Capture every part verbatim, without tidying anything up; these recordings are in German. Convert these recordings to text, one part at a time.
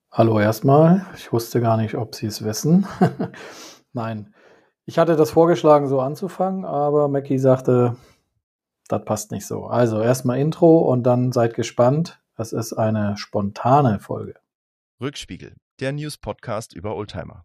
Hallo erstmal. Ich wusste gar nicht, ob Sie es wissen. Nein, ich hatte das vorgeschlagen, so anzufangen, aber Mackie sagte, das passt nicht so. Also erstmal Intro und dann seid gespannt. Es ist eine spontane Folge. Rückspiegel, der News-Podcast über Oldtimer.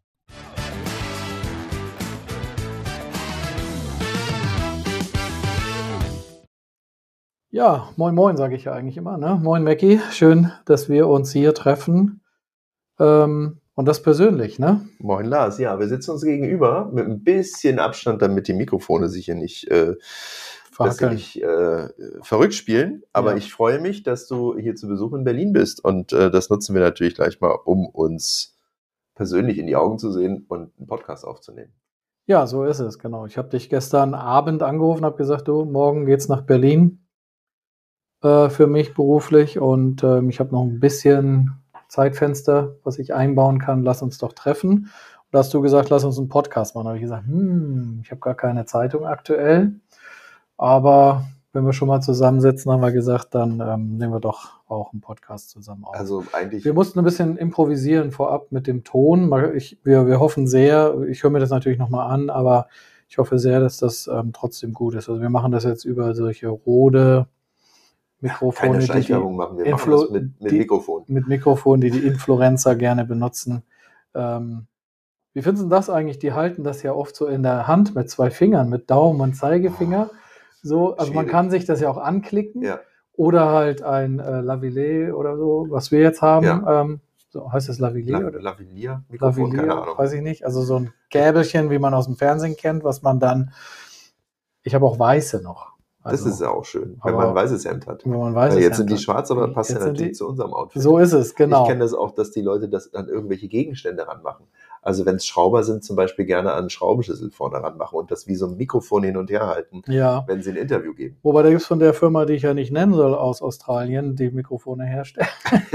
Ja, moin moin, sage ich ja eigentlich immer. Ne? Moin Mackie, schön, dass wir uns hier treffen. Ähm, und das persönlich, ne? Moin Lars, ja, wir sitzen uns gegenüber mit ein bisschen Abstand, damit die Mikrofone sich hier nicht, äh, dass sie Verhackeln. nicht äh, verrückt spielen. Aber Ja. ich freue mich, dass du hier zu Besuch in Berlin bist. Und äh, das nutzen wir natürlich gleich mal, um uns persönlich in die Augen zu sehen und einen Podcast aufzunehmen. Ja, so ist es, genau. Ich habe dich gestern Abend angerufen, habe gesagt, du, morgen geht's nach Berlin äh, für mich beruflich und ähm, ich habe noch ein bisschen Zeitfenster, was ich einbauen kann. Lass uns doch treffen. Und da hast du gesagt, lass uns einen Podcast machen. Da habe ich gesagt, hm, ich habe gar keine Zeitung aktuell, aber wenn wir schon mal zusammensitzen, haben wir gesagt, dann ähm, nehmen wir doch auch einen Podcast zusammen auf. Also eigentlich, Wir mussten ein bisschen improvisieren vorab mit dem Ton. Mal- Ich, wir, wir hoffen sehr, ich höre mir das natürlich nochmal an, aber ich hoffe sehr, dass das ähm, trotzdem gut ist. Also wir machen das jetzt über solche Rode Mikrofone, keine die die Schleichwerbung machen, wir machen Influ- das mit, mit die- Mikrofon. mit Mikrofonen, die die Influencer gerne benutzen. Ähm, wie finden Sie das eigentlich? Die halten das ja oft so in der Hand mit zwei Fingern, mit Daumen und Zeigefinger. So, also man Schwierig. kann sich das ja auch anklicken. Ja, Oder halt ein äh, Lavalier oder so, was wir jetzt haben. Ja. Ähm, so, heißt das Lavalier? La- oder? Lavalier-Mikrofon, keine Lavalier, Ahnung. weiß ich nicht. Also so ein Gäbelchen, wie man aus dem Fernsehen kennt, was man dann. Ich habe auch weiße noch. Das Also, ist ja auch schön, wenn aber- man ein weißes Hemd hat. wenn man ein weißes Ja, jetzt Hemd sind die hat. schwarz, aber passt ja Jetzt sind natürlich die- zu unserem Outfit. So ist es, genau. Ich kenne das auch, dass die Leute das an irgendwelche Gegenstände ranmachen. Also wenn es Schrauber sind, zum Beispiel gerne an einen Schraubenschlüssel vorne ranmachen und das wie so ein Mikrofon hin und her halten, Ja. wenn sie ein Interview geben. Wobei da gibt es von der Firma, die ich ja nicht nennen soll, aus Australien, die Mikrofone herstellen.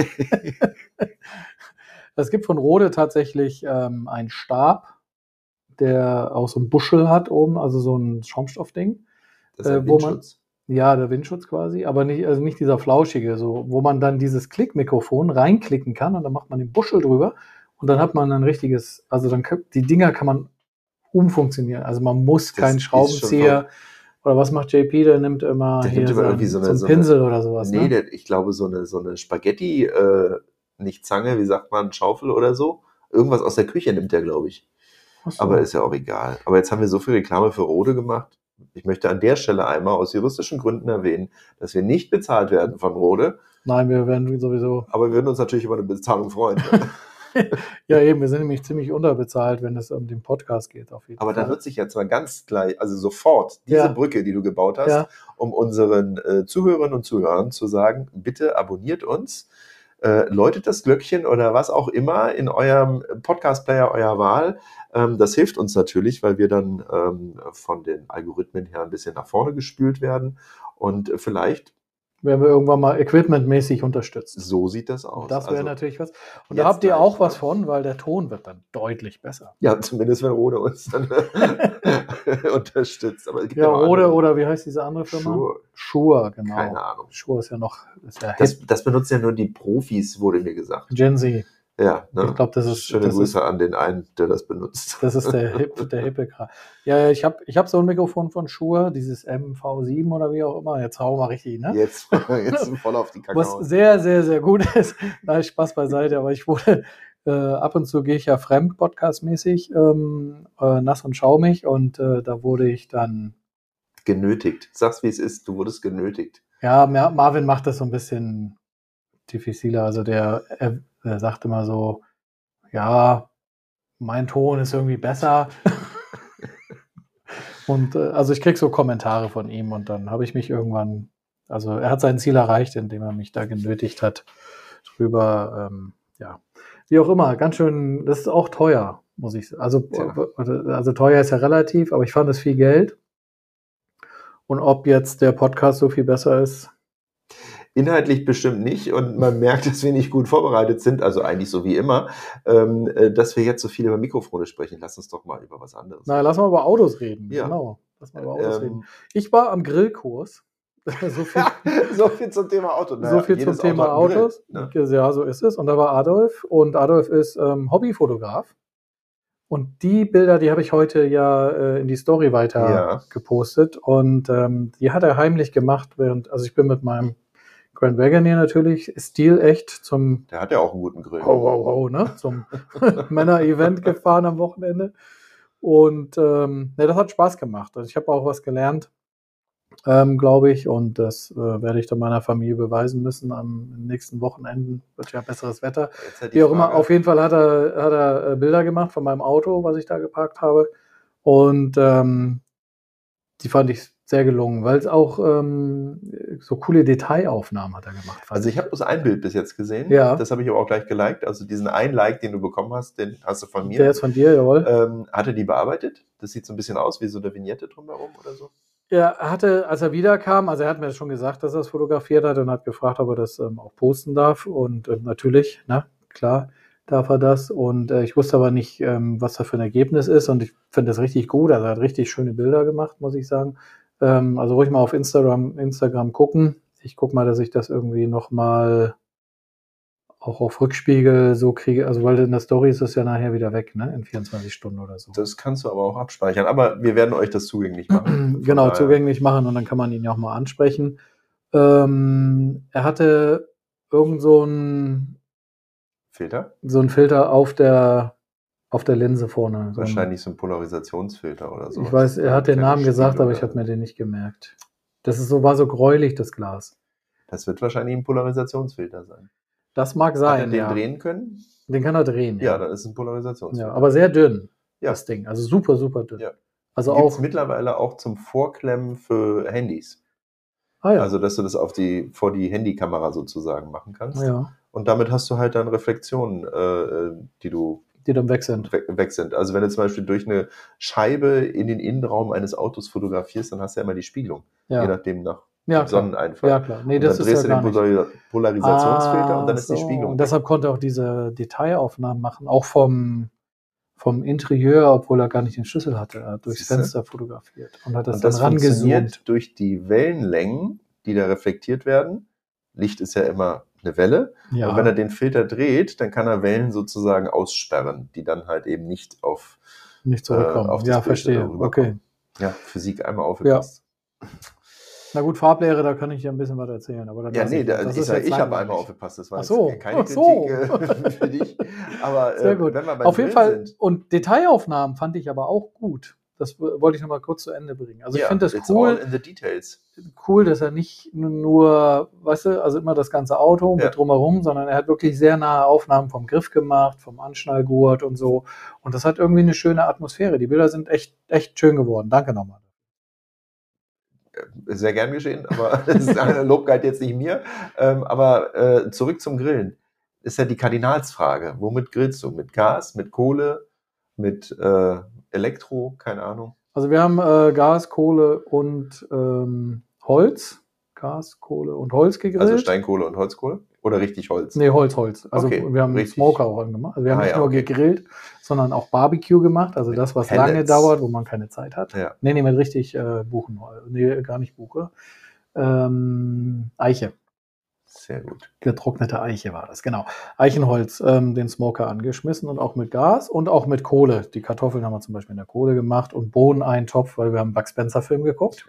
Es gibt von Rode tatsächlich ähm, einen Stab, der auch so einen Buschel hat oben, also so ein Schaumstoffding. Das ist ein Äh, wo man- Windschutz. Ja, der Windschutz quasi, aber nicht, also nicht dieser flauschige, so, wo man dann dieses Klickmikrofon reinklicken kann und dann macht man den Buschel drüber und dann hat man ein richtiges, also dann kann, die Dinger kann man umfunktionieren. Also man muss Das keinen ist Schraubenzieher oder was macht J P? Der nimmt immer Der hier nimmt immer so, irgendwie so einen, eine- so einen so eine- Pinsel oder sowas. Nee, ne? der, ich glaube so eine, so eine Spaghetti, äh, nicht Zange, wie sagt man, Schaufel oder so. Irgendwas aus der Küche nimmt der, glaube ich. Ach so. Aber ist ja auch egal. Aber jetzt haben wir so viel Reklame für Rode gemacht. Ich möchte an der Stelle einmal aus juristischen Gründen erwähnen, dass wir nicht bezahlt werden von Rode. Nein, wir werden sowieso. Aber wir würden uns natürlich über eine Bezahlung freuen. Ja, eben, wir sind nämlich ziemlich unterbezahlt, wenn es um den Podcast geht, auf jeden Aber dann Fall. nutze ich jetzt mal ganz gleich, also sofort, diese Ja. Brücke, die du gebaut hast, Ja. um unseren äh, Zuhörerinnen und Zuhörern zu sagen, bitte abonniert uns, äh, läutet das Glöckchen oder was auch immer in eurem Podcast-Player eurer Wahl. Ähm, das hilft uns natürlich, weil wir dann ähm, von den Algorithmen her ein bisschen nach vorne gespült werden. Und äh, vielleicht, Werden wir irgendwann mal equipmentmäßig unterstützt. so sieht das aus. Das wäre Also, natürlich was. Und jetzt da habt ihr gleich auch was mal. von, weil der Ton wird dann deutlich besser. Ja, zumindest wenn Rode uns dann unterstützt. Aber es gibt Ja, noch Rode andere. oder wie heißt diese andere Firma? Shure. Shure, genau. Keine Ahnung. Shure ist ja noch ist ja hip. Das, das benutzen ja nur die Profis, wurde mir gesagt. Gen Z. Ja, ne? Ich glaube, das ist Schöne das Grüße ist, an den einen, der das benutzt. das ist der hip, der hippe Kram. Ja, ja, ich habe ich hab so ein Mikrofon von Shure, dieses M V sieben oder wie auch immer. Jetzt hauen wir mal richtig, ne? Jetzt, jetzt voll auf die Was Kakao. sehr, sehr, sehr gut ist. Nein, Spaß beiseite, aber ich wurde, äh, ab und zu gehe ich ja fremd, podcastmäßig, ähm, äh, nass und schaumig und äh, da wurde ich dann, Genötigt. Sag's, wie es ist. Du wurdest genötigt. ja, Mar- Marvin macht das so ein bisschen diffiziler, also der, er, er sagt immer so, ja, mein Ton ist irgendwie besser. Und äh, also ich krieg so Kommentare von ihm und dann habe ich mich irgendwann, also er hat sein Ziel erreicht, indem er mich da genötigt hat, drüber, ähm, ja, wie auch immer, ganz schön, das ist auch teuer, muss ich sagen. Also, Tja. also teuer ist ja relativ, aber ich fand es viel Geld. Und ob jetzt der Podcast so viel besser ist, Inhaltlich bestimmt nicht und man merkt, dass wir nicht gut vorbereitet sind, also eigentlich so wie immer, ähm, äh, dass wir jetzt so viel über Mikrofone sprechen. Lass uns doch mal über was anderes na, lass mal über Autos reden. Ja. Genau, lass mal über Autos reden. ähm, Ich war am Grillkurs so viel, so viel zum Thema Auto. Naja, so viel zum jedes Thema Auto hat einen Autos. Grill, ne? Ja, so ist es. Und da war Adolf. Und Adolf ist ähm, Hobbyfotograf. Und die Bilder, die habe ich heute ja äh, in die Story weiter Ja. gepostet. Und ähm, die hat er heimlich gemacht, während, also ich bin mit meinem Grand Wagoneer natürlich stilecht zum Der hat ja auch einen guten Grill. Ho, ho, ho, ne? Zum Männer-Event gefahren am Wochenende. Und ähm, ne, das hat Spaß gemacht. Also ich habe auch was gelernt, ähm, glaube ich. Und das äh, werde ich dann meiner Familie beweisen müssen. Am nächsten Wochenenden wird ja besseres Wetter. Jetzt halt die Wie auch immer, Frage, auf jeden Fall hat er, hat er äh, Bilder gemacht von meinem Auto, was ich da geparkt habe. Und ähm, die fand ich sehr gelungen, weil es auch ähm, so coole Detailaufnahmen hat er gemacht. fand Also ich habe bloß ein Bild bis jetzt gesehen. Ja. Das habe ich aber auch gleich geliked. Also diesen einen Like, den du bekommen hast, den hast du von mir. Der ist von dir, jawohl. Ähm, hat er die bearbeitet? Das sieht so ein bisschen aus wie so eine Vignette drumherum oder so. Er hatte, als er wiederkam, also er hat mir schon gesagt, dass er es fotografiert hat und hat gefragt, ob er das ähm, auch posten darf. Und äh, natürlich, na klar, darf er das. Und äh, ich wusste aber nicht, ähm, was da für ein Ergebnis ist. Und ich finde das richtig gut. Also er hat richtig schöne Bilder gemacht, muss ich sagen. Ähm, also ruhig mal auf Instagram, Instagram gucken. Ich gucke mal, dass ich das irgendwie nochmal auch auf Rückspiegel so kriege. Also weil in der Story ist es ja nachher wieder weg, ne? In vierundzwanzig Stunden oder so. Das kannst du aber auch abspeichern. Aber wir werden euch das zugänglich machen. Von Genau, daher- zugänglich machen und dann kann man ihn ja auch mal ansprechen. Ähm, er hatte irgend so ein, Filter? so ein Filter auf der, auf der Linse vorne. So ein, Wahrscheinlich so ein Polarisationsfilter oder so. ich weiß, er hat den Namen gesagt, aber ich habe mir den nicht gemerkt. Das ist so, war so gräulich, das Glas. Das wird wahrscheinlich ein Polarisationsfilter sein. Das mag Hat er sein, den ja. drehen können? Den kann er drehen, Ja, ja. dann ist es ein Polarisationsfilter. Ja, aber sehr dünn, Ja. das Ding. Also super, super dünn. Ja. Also Gibt es auch, mittlerweile auch zum Vorklemmen für Handys. ah ja, Also, dass du das auf die, vor die Handykamera sozusagen machen kannst. ja, Und damit hast du halt dann Reflexionen, äh, die du die dann weg sind. weg, weg sind. Also wenn du zum Beispiel durch eine Scheibe in den Innenraum eines Autos fotografierst, dann hast du ja immer die Spiegelung. Ja. Je nachdem nach Ja, dem klar. Sonneneinfall. Ja, klar. Nee, Und das dann ist drehst ja du den gar nicht. Polar- Polarisationsfilter Ah, und dann ist die so. Spiegelung. Und weg. deshalb konnte er auch diese Detailaufnahmen machen, auch vom, vom Interieur, obwohl er gar nicht den Schlüssel hatte. Er hat durchs Siehste? Fenster fotografiert und hat das, Und das dann funktioniert rangezoomt. durch die Wellenlängen, die da reflektiert werden. Licht ist ja immer eine Welle. Ja, Und wenn er den Filter dreht, dann kann er Wellen sozusagen aussperren, die dann halt eben nicht auf, nicht zurückkommen. äh, auf das ja, Bild verstehe. rüberkommen. Okay. Ja, Physik einmal aufgepasst. Na gut, Farblehre, da kann ich dir ein bisschen was erzählen. Aber dann Ja, lass nee, ich, da, das ich, ist sag, jetzt ich habe langweilig. einmal aufgepasst. Das war Ach jetzt so, keine ach so. Kritik äh, für dich. Aber Sehr äh, gut. wenn wir beim Auf jeden Grill Fall, sind, und Detailaufnahmen fand ich aber auch gut. Das w- wollte ich nochmal kurz zu Ende bringen. Also ich ja, finde das it's all cool, in the details. cool, dass er nicht nur, weißt du, also immer das ganze Auto Ja. mit drumherum, sondern er hat wirklich sehr nahe Aufnahmen vom Griff gemacht, vom Anschnallgurt und so. Und das hat irgendwie eine schöne Atmosphäre. Die Bilder sind echt, echt schön geworden. Danke nochmal. Sehr gern geschehen, aber das ist ein Lob galt jetzt nicht mir. Ähm, aber äh, zurück zum Grillen. Ist ja die Kardinalsfrage. Womit grillst du? Mit Gas, mit Kohle, mit äh, Elektro? Keine Ahnung. Also wir haben äh, Gas, Kohle und ähm, Holz. Gas, Kohle und Holz gegrillt. Also Steinkohle und Holzkohle? Oder richtig Holz? Nee, Holz, Holz. Also Okay, wir haben einen richtig. Smoker auch angemacht. Also wir haben Ah, nicht ja, nur okay. gegrillt, sondern auch Barbecue gemacht. Also Mit das, was Pellets. lange dauert, wo man keine Zeit hat. Ja. Nee, nee, mit richtig äh, Buchen. Nee, gar nicht Buche. Ähm, Eiche. Sehr gut. Getrocknete Eiche war das, genau. Eichenholz, ähm, den Smoker angeschmissen und auch mit Gas und auch mit Kohle. Die Kartoffeln haben wir zum Beispiel in der Kohle gemacht und Bohneneintopf, weil wir haben einen Buck Spencer-Film geguckt.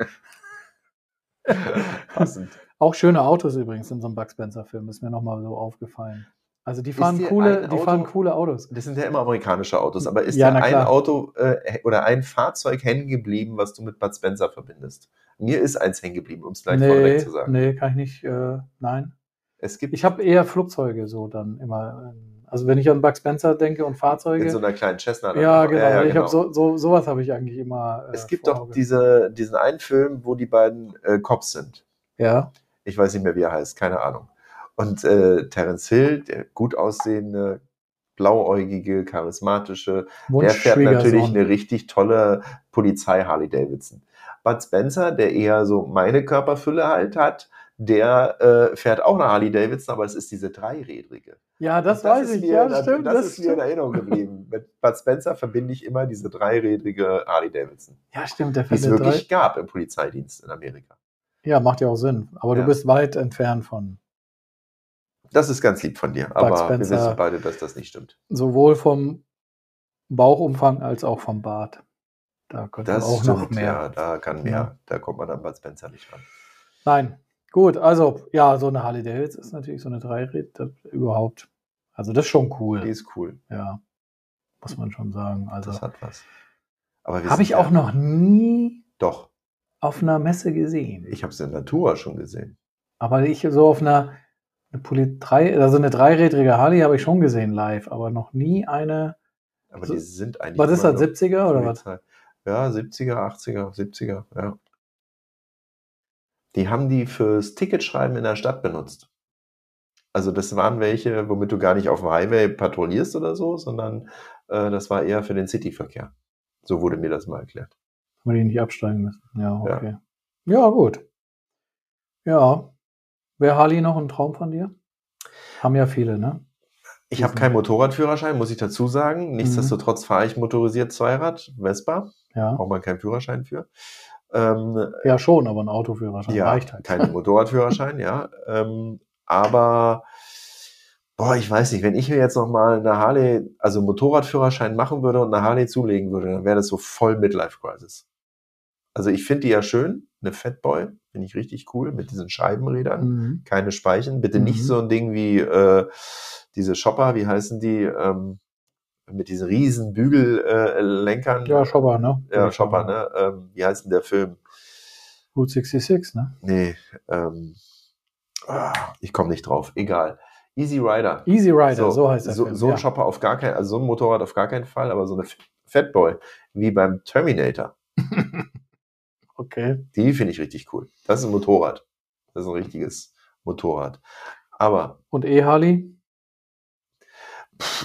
Passend. Auch schöne Autos übrigens in so einem Buck Spencer-Film, ist mir nochmal so aufgefallen. Also die Ist fahren dir coole, ein die Auto- fahren coole Autos. Das sind ja immer amerikanische Autos, aber ist Ja, dir na ein klar. Auto äh, oder ein Fahrzeug hängen geblieben, was du mit Bud Spencer verbindest? Mir ist eins hängen geblieben, um es gleich vorweg Nee, zu sagen. nee, kann ich nicht, äh, nein. Es gibt Ich habe eher Flugzeuge so dann immer. ähm, Also wenn ich an Buck Spencer denke und Fahrzeuge. in so einer kleinen Cessna. dann ja, immer- genau. Ich habe so, so sowas habe ich eigentlich immer. Äh, Es gibt vor doch Augen. diese, diesen einen Film, wo die beiden äh, Cops sind. Ja. Ich weiß nicht mehr, wie er heißt, keine Ahnung. Und äh, Terence Hill, der gut aussehende, blauäugige, charismatische, der fährt natürlich eine richtig tolle Polizei Harley Davidson. Bud Spencer, der eher so meine Körperfülle halt hat, der äh, fährt auch eine Harley Davidson, aber es ist diese dreirädrige. Ja, das, Und weiß ist ich. mir, Ja, das, stimmt. das, Das, ist mir in stimmt. Erinnerung geblieben. Mit Bud Spencer verbinde ich immer diese dreirädrige Harley Davidson, Ja, stimmt. Der die es fährt wirklich drei. gab im Polizeidienst in Amerika. Ja, macht ja auch Sinn. Aber Ja. du bist weit entfernt von Das ist ganz lieb von dir, Bud aber wir Spencer. wissen beide, dass das nicht stimmt. Sowohl vom Bauchumfang als auch vom Bart. Da könnte Das auch stimmt, noch mehr. ja, da kann mehr. Ja. Da kommt man an Bud Spencer nicht ran. Nein. Gut, also ja, so eine Harley Davidson ist natürlich so eine Dreiräder überhaupt. Also das ist schon cool. Die ist cool. Ja, muss man schon sagen. Also Das hat was. Aber wir habe sind ich ja- auch noch nie Doch, auf einer Messe gesehen. ich habe es in Natura schon gesehen. Aber ich so auf einer eine Poli drei, also eine dreirädrige Harley habe ich schon gesehen live, aber noch nie eine. Aber So- die sind eigentlich. Was ist immer das, noch siebziger oder was? Polizei. Ja, siebziger, achtziger, siebziger, ja. Die haben die fürs Ticketschreiben in der Stadt benutzt. Also das waren welche, womit du gar nicht auf dem Highway patrouillierst oder so, sondern äh, das war eher für den Cityverkehr. So wurde mir das mal erklärt. Wenn die nicht absteigen müssen. Ja, okay. Ja, gut. Ja. Wäre Harley noch ein Traum von dir? Haben ja viele, ne? Ich habe Diesen- keinen Motorradführerschein, muss ich dazu sagen. Nichtsdestotrotz fahre ich motorisiert Zweirad, Vespa. Ja. Braucht man keinen Führerschein für. Ähm, Ja, schon, aber ein Autoführerschein ja, reicht halt. keinen Motorradführerschein, ja. Ähm, aber, boah, ich weiß nicht, wenn ich mir jetzt nochmal eine Harley, also Motorradführerschein machen würde und eine Harley zulegen würde, dann wäre das so voll Midlife-Crisis. Also ich finde die ja schön, eine Fatboy, finde ich richtig cool, mit diesen Scheibenrädern, Mhm. keine Speichen. Bitte Mhm. nicht so ein Ding wie äh, diese Shopper, wie heißen die, ähm, mit diesen riesen Bügellenkern. Äh, Lenkern. Ja, Shopper, ne? Ja, Shopper, ne? Ähm, wie heißt denn der Film? Route sechsundsechzig, ne? Nee, ähm, ah, ich komme nicht drauf. Egal. Easy Rider. Easy Rider, so, heißt der so, Film. so ein ja. Shopper auf gar keinen, also so ein Motorrad auf gar keinen Fall, aber so eine Fatboy, wie beim Terminator. Okay. Die finde ich richtig cool. Das ist ein Motorrad. Das ist ein richtiges Motorrad. Aber Und E-Harley? pff,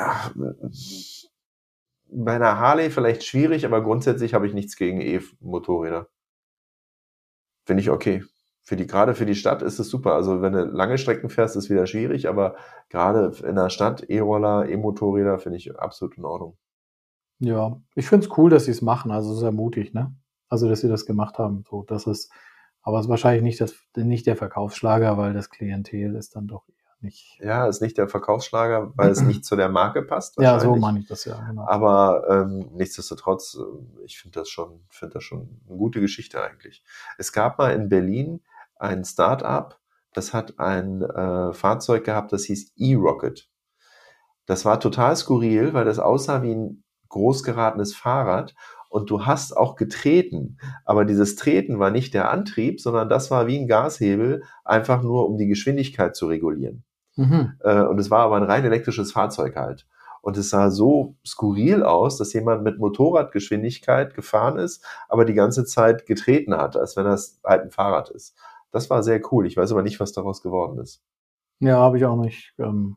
bei einer Harley vielleicht schwierig, aber grundsätzlich habe ich nichts gegen E-Motorräder. Finde ich okay. Für die, gerade für die Stadt ist es super. Also wenn du lange Strecken fährst, ist es wieder schwierig, aber gerade in der Stadt E-Roller, E-Motorräder finde ich absolut in Ordnung. Ja, ich finde es cool, dass sie es machen. Also sehr mutig, ne? Also, dass sie das gemacht haben. So, das ist, aber es ist wahrscheinlich nicht, das, nicht der Verkaufsschlager, weil das Klientel ist dann doch eher nicht. Ja, ist nicht der Verkaufsschlager, weil es nicht zu der Marke passt. Ja, so wahrscheinlich. meine ich das ja, genau. Aber ähm, nichtsdestotrotz, äh, ich finde das schon, finde das schon eine gute Geschichte eigentlich. Es gab mal in Berlin ein Start-up, das hat ein äh, Fahrzeug gehabt, das hieß E-Rocket. Das war total skurril, weil das aussah wie ein groß geratenes Fahrrad und du hast auch getreten, aber dieses Treten war nicht der Antrieb, sondern das war wie ein Gashebel, einfach nur um die Geschwindigkeit zu regulieren. Mhm. Äh, und es war aber ein rein elektrisches Fahrzeug halt. Und es sah so skurril aus, dass jemand mit Motorradgeschwindigkeit gefahren ist, aber die ganze Zeit getreten hat, als wenn das halt ein Fahrrad ist. Das war sehr cool. Ich weiß aber nicht, was daraus geworden ist. Ja, habe ich auch nicht. Ähm,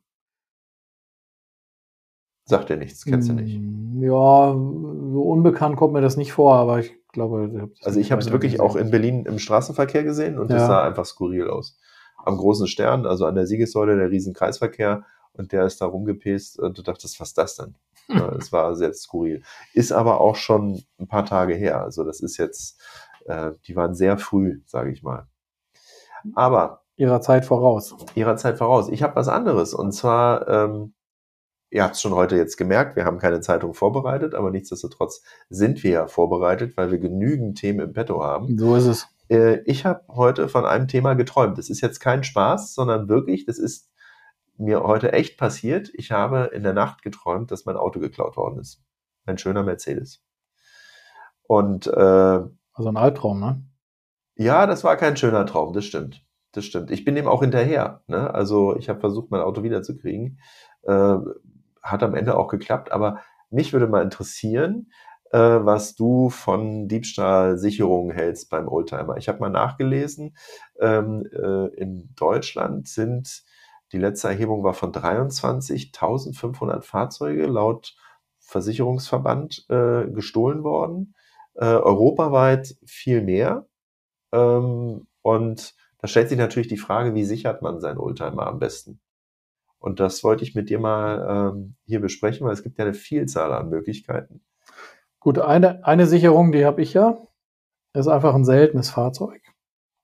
Sagt dir nichts, kennst du nicht. mm, Ja, so unbekannt kommt mir das nicht vor, aber ich glaube, ich hab das Also ich nicht habe es weiter wirklich gesehen. auch in Berlin im Straßenverkehr gesehen und es Ja. sah einfach skurril aus. Am großen Stern, also an der Siegessäule, der riesen Kreisverkehr, und der ist da rumgepäst und du dachtest, was ist das denn? Ja, es war sehr skurril. Ist aber auch schon ein paar Tage her. Also das ist jetzt, äh, die waren sehr früh, sage ich mal. Aber Ihrer Zeit voraus. ihrer Zeit voraus. Ich habe was anderes und zwar, ähm, ihr habt es schon heute jetzt gemerkt, wir haben keine Zeitung vorbereitet, aber nichtsdestotrotz sind wir ja vorbereitet, weil wir genügend Themen im Petto haben. So ist es. Äh, ich habe heute von einem Thema geträumt. Das ist jetzt kein Spaß, sondern wirklich, das ist mir heute echt passiert. Ich habe in der Nacht geträumt, dass mein Auto geklaut worden ist. Ein schöner Mercedes. Und äh, Also ein Albtraum, ne? ja, das war kein schöner Traum, das stimmt. Das stimmt. Ich bin dem auch hinterher. Ne? Also ich habe versucht, mein Auto wiederzukriegen. Äh, hat am Ende auch geklappt, aber mich würde mal interessieren, äh, was du von Diebstahlsicherungen hältst beim Oldtimer. Ich habe mal nachgelesen, ähm, äh, in Deutschland sind, die letzte Erhebung war von dreiundzwanzigtausendfünfhundert Fahrzeuge laut Versicherungsverband äh, gestohlen worden. Äh, europaweit viel mehr. Ähm, und da stellt sich natürlich die Frage, wie sichert man seinen Oldtimer am besten? Und das wollte ich mit dir mal ähm, hier besprechen, weil es gibt ja eine Vielzahl an Möglichkeiten. Gut, eine, eine Sicherung, die habe ich ja. Das ist einfach ein seltenes Fahrzeug.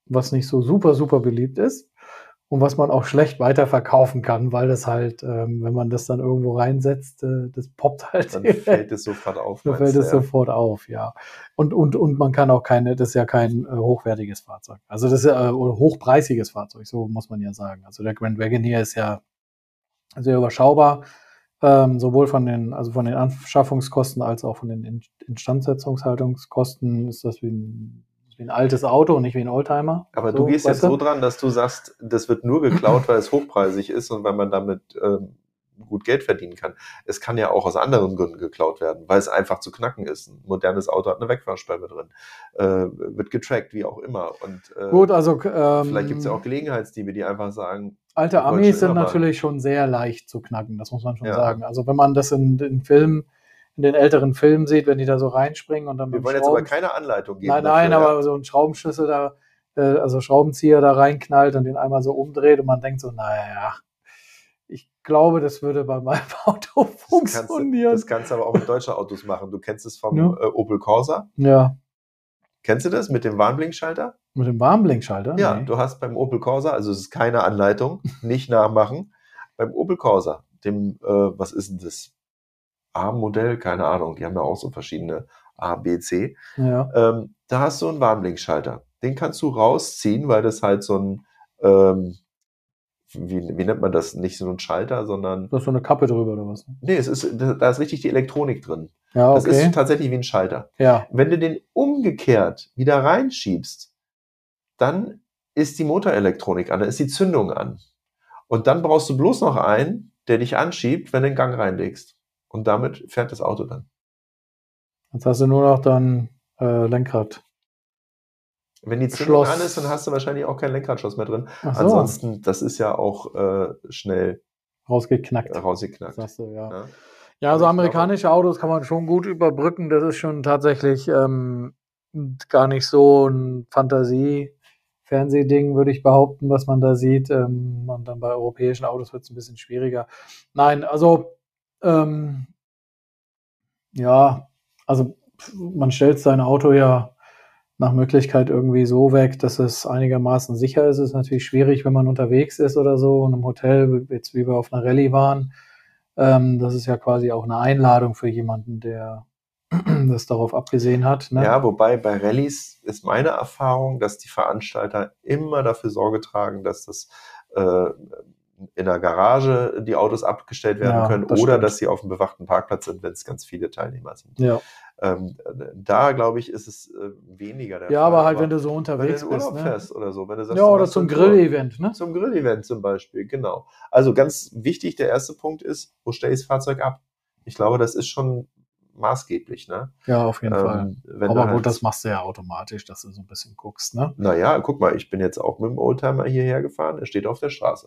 was nicht so super, super beliebt ist und was man auch schlecht weiterverkaufen kann, weil das halt, ähm, wenn man das dann irgendwo reinsetzt, äh, das poppt halt. Dann fällt es sofort auf. Dann fällt meinst du, es ja? sofort auf, ja. Und, und, und man kann auch keine, das ist ja kein äh, hochwertiges Fahrzeug. Also das ist ja äh, oder hochpreisiges Fahrzeug, so muss man ja sagen. Also der Grand Wagoneer ist ja sehr überschaubar, ähm, sowohl von den, also von den Anschaffungskosten als auch von den In- Instandsetzungshaltungskosten ist das wie ein, wie ein altes Auto und nicht wie ein Oldtimer. Aber so, du gehst weißt jetzt so dran, dass du sagst, das wird nur geklaut, weil es hochpreisig ist und weil man damit ähm, gut Geld verdienen kann. Es kann ja auch aus anderen Gründen geklaut werden, weil es einfach zu knacken ist. Ein modernes Auto hat eine Wegfahrsperre drin, äh, wird getrackt, wie auch immer. Und äh, Gut, also ähm, vielleicht gibt es ja auch Gelegenheitsdiebe, die einfach sagen, alte ich wollte Amis schon sind immer mal- natürlich schon sehr leicht zu knacken, das muss man schon Ja. sagen. Also wenn man das in den Filmen, in den älteren Filmen sieht, wenn die da so reinspringen und dann Wir mit dem wollen jetzt aber Schrauben- keine Anleitung geben. Nein, nein, dafür, aber so ein Schraubenschlüssel da, äh, also Schraubenzieher da reinknallt und den einmal so umdreht und man denkt so, naja, ich glaube, das würde bei meinem Auto Das kannst, du, funktionieren. das kannst du aber auch mit deutschen Autos machen. Du kennst es vom Ja. äh, Opel Corsa. Ja, Kennst du das mit dem Warnblinkschalter? mit dem Warnblinkschalter? Ja, Nee. du hast beim Opel Corsa, also es ist keine Anleitung, nicht nachmachen. Beim Opel Corsa, dem, äh, was ist denn das? A-Modell, keine Ahnung, die haben ja auch so verschiedene A, B, C. Ja, Ähm, da hast du einen Warnblinkschalter. Den kannst du rausziehen, weil das halt so ein, ähm, wie, wie nennt man das? Nicht so ein Schalter, sondern, da ist so eine Kappe drüber oder was? nee, es ist, da da ist richtig die Elektronik drin. Ja, Das okay. ist tatsächlich wie ein Schalter. Ja, Wenn du den umgekehrt wieder reinschiebst, dann ist die Motorelektronik an, da ist die Zündung an. Und dann brauchst du bloß noch einen, der dich anschiebt, wenn du den Gang reinlegst. Und damit fährt das Auto dann. jetzt hast du nur noch dann äh, Lenkrad. Wenn die Zündung Schloss. an ist, dann hast du wahrscheinlich auch keinen Lenkradschloss mehr drin. Ach so, Ansonsten, das ist ja auch äh, schnell rausgeknackt. rausgeknackt. Sagst du, ja. Ja. Ja, so Aber ich amerikanische Autos kann man schon gut überbrücken. Das ist schon tatsächlich ähm, gar nicht so ein Fantasie-Fernsehding, würde ich behaupten, was man da sieht. Ähm, und dann bei europäischen Autos wird es ein bisschen schwieriger. Nein, also ähm, ja, also pf, man stellt sein Auto ja nach Möglichkeit irgendwie so weg, dass es einigermaßen sicher ist. Es ist natürlich schwierig, wenn man unterwegs ist oder so in einem Hotel, jetzt wie wir auf einer Rallye waren. Ähm, das ist ja quasi auch eine Einladung für jemanden, der das darauf abgesehen hat. Ne? Ja, wobei bei Rallyes ist meine Erfahrung, dass die Veranstalter immer dafür Sorge tragen, dass das äh, in der Garage die Autos abgestellt werden Ja, können das oder stimmt. dass sie auf dem bewachten Parkplatz sind, wenn es ganz viele Teilnehmer sind. Ja, Ähm, da, glaube ich, ist es äh, weniger der ja Fall. aber halt, wenn du so wenn du unterwegs in Urlaub bist. Ne? fährst oder so, wenn du sagst, Ja, du oder machst zum eine Tour. Grillevent. Ne? Zum Grillevent zum Beispiel, genau. Also ganz wichtig, der erste Punkt ist, wo stelle ich das Fahrzeug ab? Ich glaube, das ist schon maßgeblich, ne? Ja, auf jeden Fall. Ähm, wenn Aber du halt, gut, das machst du ja automatisch, dass du so ein bisschen guckst. Ne? naja, guck mal, ich bin jetzt auch mit dem Oldtimer hierher gefahren, er steht auf der Straße.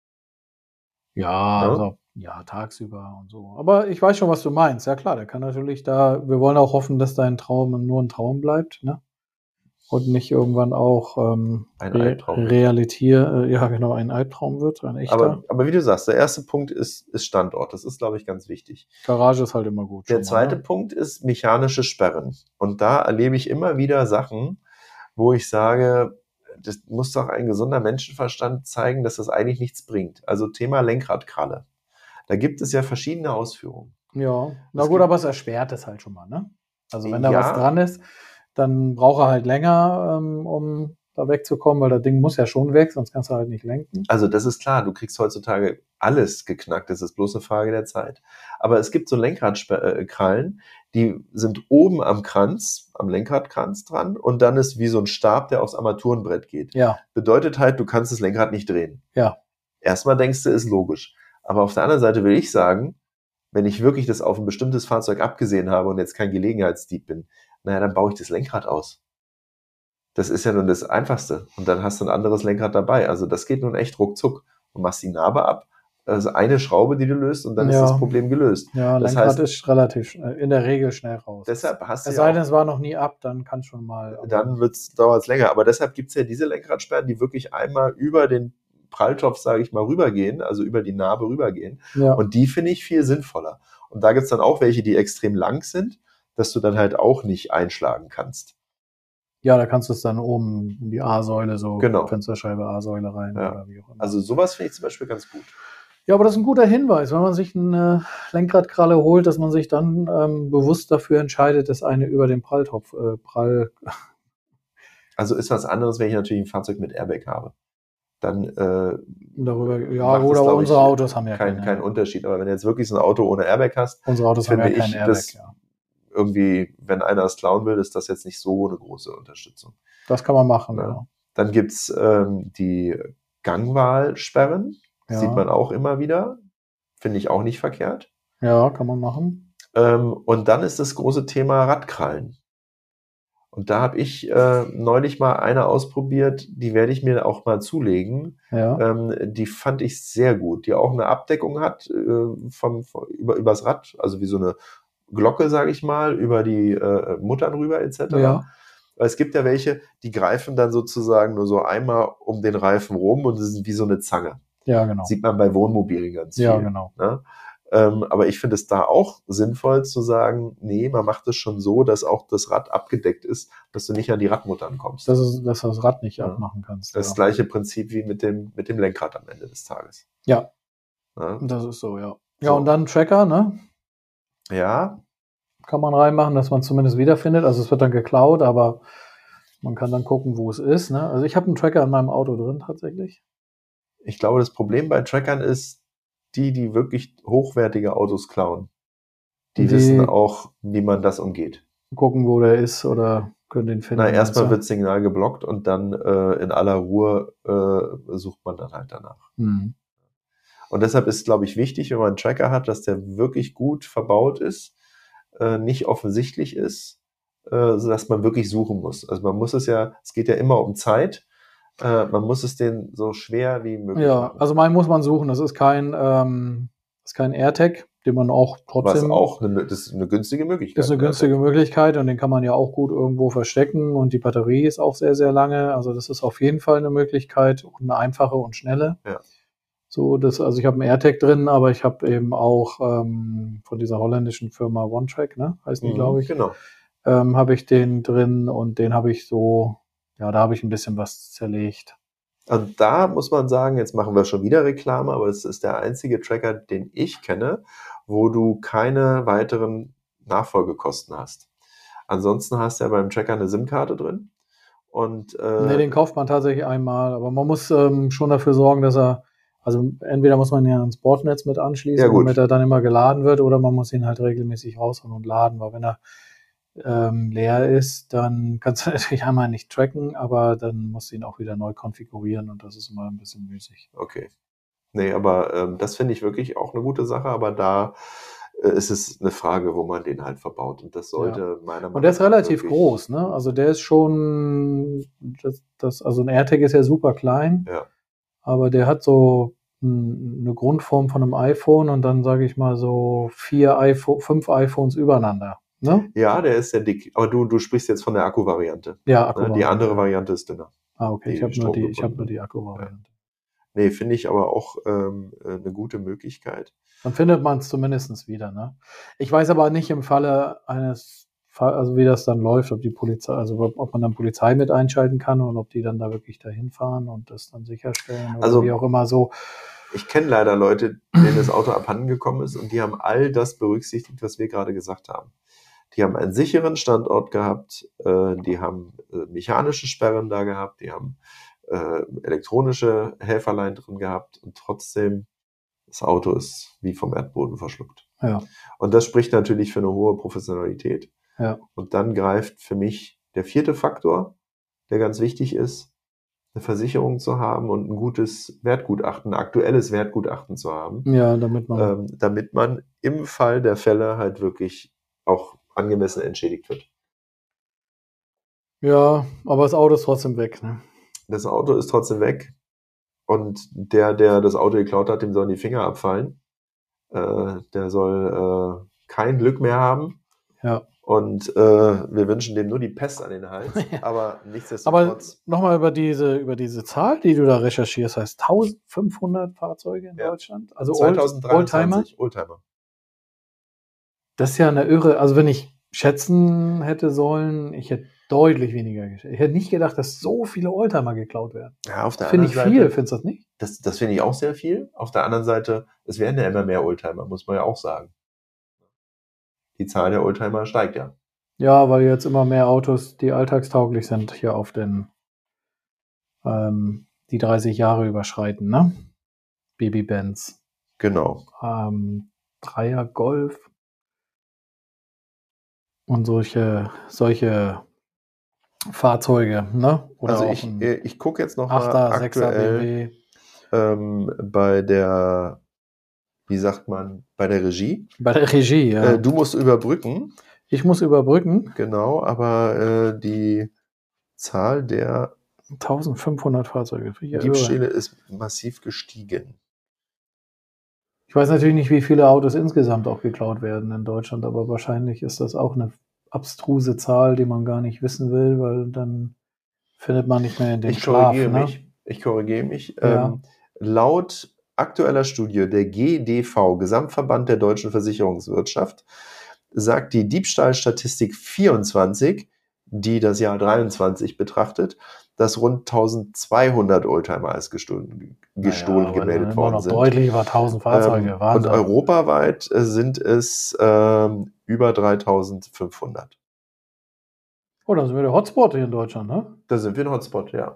Ja, Ne? also, ja, tagsüber und so. Aber ich weiß schon, was du meinst. Ja klar, der kann natürlich da, wir wollen auch hoffen, dass dein Traum nur ein Traum bleibt, ne? Und nicht irgendwann auch ähm, Ein Re Albtraum. Realitier, äh, ja genau, ein Albtraum wird, ein echter. Aber, aber wie du sagst, der erste Punkt ist, ist Standort. Das ist, glaube ich, ganz wichtig. Garage ist halt immer gut. Der schon zweite mal, ne? Punkt ist mechanische Sperren. Und da erlebe ich immer wieder Sachen, wo ich sage, das muss doch ein gesunder Menschenverstand zeigen, dass das eigentlich nichts bringt. Also Thema Lenkradkralle. Da gibt es ja verschiedene Ausführungen. Ja, na Es gut, gibt- aber es erschwert es halt schon mal, ne? Also wenn da Ja. was dran ist, dann braucht er halt länger, ähm, um da wegzukommen, weil das Ding muss ja schon weg, sonst kannst du halt nicht lenken. Also das ist klar, du kriegst heutzutage alles geknackt, das ist bloß eine Frage der Zeit. Aber es gibt so Lenkradkrallen, die sind oben am Kranz, am Lenkradkranz dran und dann ist wie so ein Stab, der aufs Armaturenbrett geht. Ja, Bedeutet halt, du kannst das Lenkrad nicht drehen. ja, Erstmal denkst du, ist logisch. Aber auf der anderen Seite will ich sagen, wenn ich wirklich das auf ein bestimmtes Fahrzeug abgesehen habe und jetzt kein Gelegenheitsdieb bin, naja, dann baue ich das Lenkrad aus. Das ist ja nun das Einfachste. Und dann hast du ein anderes Lenkrad dabei. Also das geht nun echt ruckzuck. Du machst die Narbe ab, also eine Schraube, die du löst und dann ist Ja. das Problem gelöst. ja, Das Lenkrad heißt- ist relativ schnell, in der Regel schnell raus. Deshalb hast du Es ja sei denn, auch, es war noch nie ab, dann kann schon mal. aber- dann wird's, dauert's länger. Aber deshalb gibt's ja diese Lenkradsperren, die wirklich einmal über den Pralltopf, sage ich mal, rübergehen, also über die Narbe rübergehen. ja. Und die finde ich viel sinnvoller. Und da gibt's dann auch welche, die extrem lang sind, dass du dann halt auch nicht einschlagen kannst. Ja, da kannst du es dann oben in die A-Säule, so Genau. Fensterscheibe A-Säule rein Ja. oder wie auch immer. Also sowas finde ich zum Beispiel ganz gut. Ja, aber das ist ein guter Hinweis, wenn man sich eine Lenkradkralle holt, dass man sich dann ähm, bewusst dafür entscheidet, dass eine über den Pralltopf, äh, Prall, Also ist was anderes, wenn ich natürlich ein Fahrzeug mit Airbag habe. Dann äh, darüber, ja macht gut, das, aber glaub unsere ich, Autos haben ja keinen keine. keinen Unterschied. Aber wenn du jetzt wirklich so ein Auto ohne Airbag hast, Unsere Autos haben ja finde keinen ich, Airbag, das ja. irgendwie, wenn einer es klauen will, ist das jetzt nicht so eine große Unterstützung. Das kann man machen, Ja. ja. Dann gibt's ähm, die Gangwahlsperren. Ja. Sieht man auch immer wieder. Finde ich auch nicht verkehrt. Ja, kann man machen. Ähm, und dann ist das große Thema Radkrallen. Und da habe ich äh, neulich mal eine ausprobiert, die werde ich mir auch mal zulegen. Ja. Ähm, die fand ich sehr gut, die auch eine Abdeckung hat äh, vom, vom, über, übers Rad, also wie so eine Glocke, sage ich mal, über die äh, Muttern rüber et cetera. Ja. Weil es gibt ja welche, die greifen dann sozusagen nur so einmal um den Reifen rum und es ist wie so eine Zange. Ja, genau. Sieht man bei Wohnmobilen ganz viel. Ja, genau. Ne? Ähm, aber ich finde es da auch sinnvoll zu sagen, nee, man macht es schon so, dass auch das Rad abgedeckt ist, dass du nicht an die Radmuttern kommst. Dass, es, dass du das Rad nicht Ja. abmachen kannst. Das ja. gleiche Prinzip wie mit dem, mit dem Lenkrad am Ende des Tages. Ja, Ja, das ist so, ja. Ja, So. und dann Tracker, ne? ja, Kann man reinmachen, dass man es zumindest wiederfindet. Also es wird dann geklaut, aber man kann dann gucken, wo es ist. Ne? Also ich habe einen Tracker in meinem Auto drin tatsächlich. ich glaube, das Problem bei Trackern ist, die, die wirklich hochwertige Autos klauen, die, Die- wissen auch, wie man das umgeht. Gucken, wo der ist oder können den finden. Na, erstmal Also, wird Signal geblockt und dann äh, in aller Ruhe äh, sucht man dann halt danach. hm. Und deshalb ist, glaube ich, wichtig, wenn man einen Tracker hat, dass der wirklich gut verbaut ist, äh, nicht offensichtlich ist, äh, sodass man wirklich suchen muss. Also man muss es ja, es geht ja immer um Zeit, äh, man muss es den so schwer wie möglich Ja, machen. also meinen muss man suchen. Das ist kein, ähm, das ist kein AirTag, den man auch Was trotzdem. auch eine, das ist eine günstige Möglichkeit. ist eine günstige Möglichkeit und den kann man ja auch gut irgendwo verstecken und die Batterie ist auch sehr, sehr lange. Also das ist auf jeden Fall eine Möglichkeit und eine einfache und schnelle. Ja. So, das, also ich habe einen AirTag drin, aber ich habe eben auch ähm, von dieser holländischen Firma OneTrack, ne, heißt die, Mhm, glaube ich, Genau. ähm, habe ich den drin und den habe ich so, ja, da habe ich ein bisschen was zerlegt. Und da muss man sagen, jetzt machen wir schon wieder Reklame, aber es ist der einzige Tracker, den ich kenne, wo du keine weiteren Nachfolgekosten hast. Ansonsten hast du ja beim Tracker eine SIM-Karte drin. Und äh, Ne, den kauft man tatsächlich einmal, aber man muss ähm, schon dafür sorgen, dass er, also entweder muss man ihn ans Bordnetz mit anschließen, Ja, gut. damit er dann immer geladen wird, oder man muss ihn halt regelmäßig rausholen und laden, weil wenn er ähm, leer ist, dann kannst du natürlich einmal nicht tracken, aber dann musst du ihn auch wieder neu konfigurieren und das ist immer ein bisschen müßig. okay. Nee, aber ähm, das finde ich wirklich auch eine gute Sache, aber da äh, ist es eine Frage, wo man den halt verbaut. Und das sollte meiner Meinung nach. Und der ist relativ wirklich- groß, ne? Also der ist schon, das, das, also ein AirTag ist ja super klein, Ja. aber der hat so n- eine Grundform von einem iPhone und dann sage ich mal so vier iPhone, fünf iPhones übereinander. Ne? Ja, der ist sehr dick. Aber du, du sprichst jetzt von der Akku-Variante. Ja, Ne? Akku. Die andere Variante ist dünner. Ah, okay, die ich habe nur die, ich habe nur stromgebundene. die Akku-Variante. Nee, finde ich aber auch ähm, äh, eine gute Möglichkeit. Dann findet man es zumindest wieder, ne? Ich weiß aber nicht im Falle eines, Fall, also wie das dann läuft, ob die Polizei, also ob ob man dann Polizei mit einschalten kann und ob die dann da wirklich dahin fahren und das dann sicherstellen oder Also- wie auch immer so. Ich kenne leider Leute, denen das Auto abhanden gekommen ist und die haben all das berücksichtigt, was wir gerade gesagt haben. Die haben einen sicheren Standort gehabt, äh, die haben äh, mechanische Sperren da gehabt, die haben äh, elektronische Helferlein drin gehabt und trotzdem das Auto ist wie vom Erdboden verschluckt. Ja, Und das spricht natürlich für eine hohe Professionalität. ja, Und dann greift für mich der vierte Faktor, der ganz wichtig ist, eine Versicherung zu haben und ein gutes Wertgutachten, ein aktuelles Wertgutachten zu haben, ja, damit man, ähm, damit man im Fall der Fälle halt wirklich auch angemessen entschädigt wird. ja, aber das Auto ist trotzdem weg, ne? Das Auto ist trotzdem weg und der, der das Auto geklaut hat, dem sollen die Finger abfallen. Äh, der soll äh, kein Glück mehr haben. Ja. Und äh, wir wünschen dem nur die Pest an den Hals. Aber Aber nichtsdestotrotz. nochmal über diese, über diese Zahl, die du da recherchierst, heißt eintausendfünfhundert Fahrzeuge in Ja. Deutschland? Also Old, Oldtimer? zweitausenddreiundzwanzig Oldtimer. Das ist ja eine irre, also wenn ich schätzen hätte sollen, ich hätte Deutlich weniger. Ich hätte nicht gedacht, dass so viele Oldtimer geklaut werden. Ja, auf der Finde anderen ich viel, Seite, findest du das nicht? das, das finde ich auch sehr viel. Auf der anderen Seite, es werden ja immer mehr Oldtimer, muss man ja auch sagen. Die Zahl der Oldtimer steigt ja. Ja, weil jetzt immer mehr Autos, die alltagstauglich sind, hier auf den ähm, die dreißig Jahre überschreiten, ne? Baby-Benz. Genau. Ähm, Dreier Golf und solche, solche Fahrzeuge, ne? Oder Also auch ich, ein äh, ich gucke jetzt noch mal Achter, Sechser aktuell B M W. ähm, bei der, wie sagt man, bei der Regie. Bei der Regie, ja. Äh, du musst überbrücken, Ich muss überbrücken. genau, aber äh, die Zahl der eintausendfünfhundert Fahrzeuge. Finde ich ja irre. Diebstähle ist massiv gestiegen. Ich weiß natürlich nicht, wie viele Autos insgesamt auch geklaut werden in Deutschland, aber wahrscheinlich ist das auch eine abstruse Zahl, die man gar nicht wissen will, weil dann findet man nicht mehr in den Ich Schlaf. korrigiere Ne? mich. Ich korrigiere mich. Ja. Ähm, laut aktueller Studie der G D V, Gesamtverband der deutschen Versicherungswirtschaft, sagt die Diebstahlstatistik vierundzwanzig, die das Jahr dreiundzwanzig betrachtet, dass rund eintausendzweihundert Oldtimer als gestohlen, gestohlen Naja, aber gemeldet immer worden noch sind. deutlich über tausend Fahrzeuge. Ähm, und Wahnsinn. europaweit äh, sind es ähm, über dreitausendfünfhundert. Oh, dann sind wir der Hotspot hier in Deutschland, ne? Da sind wir ein Hotspot, ja.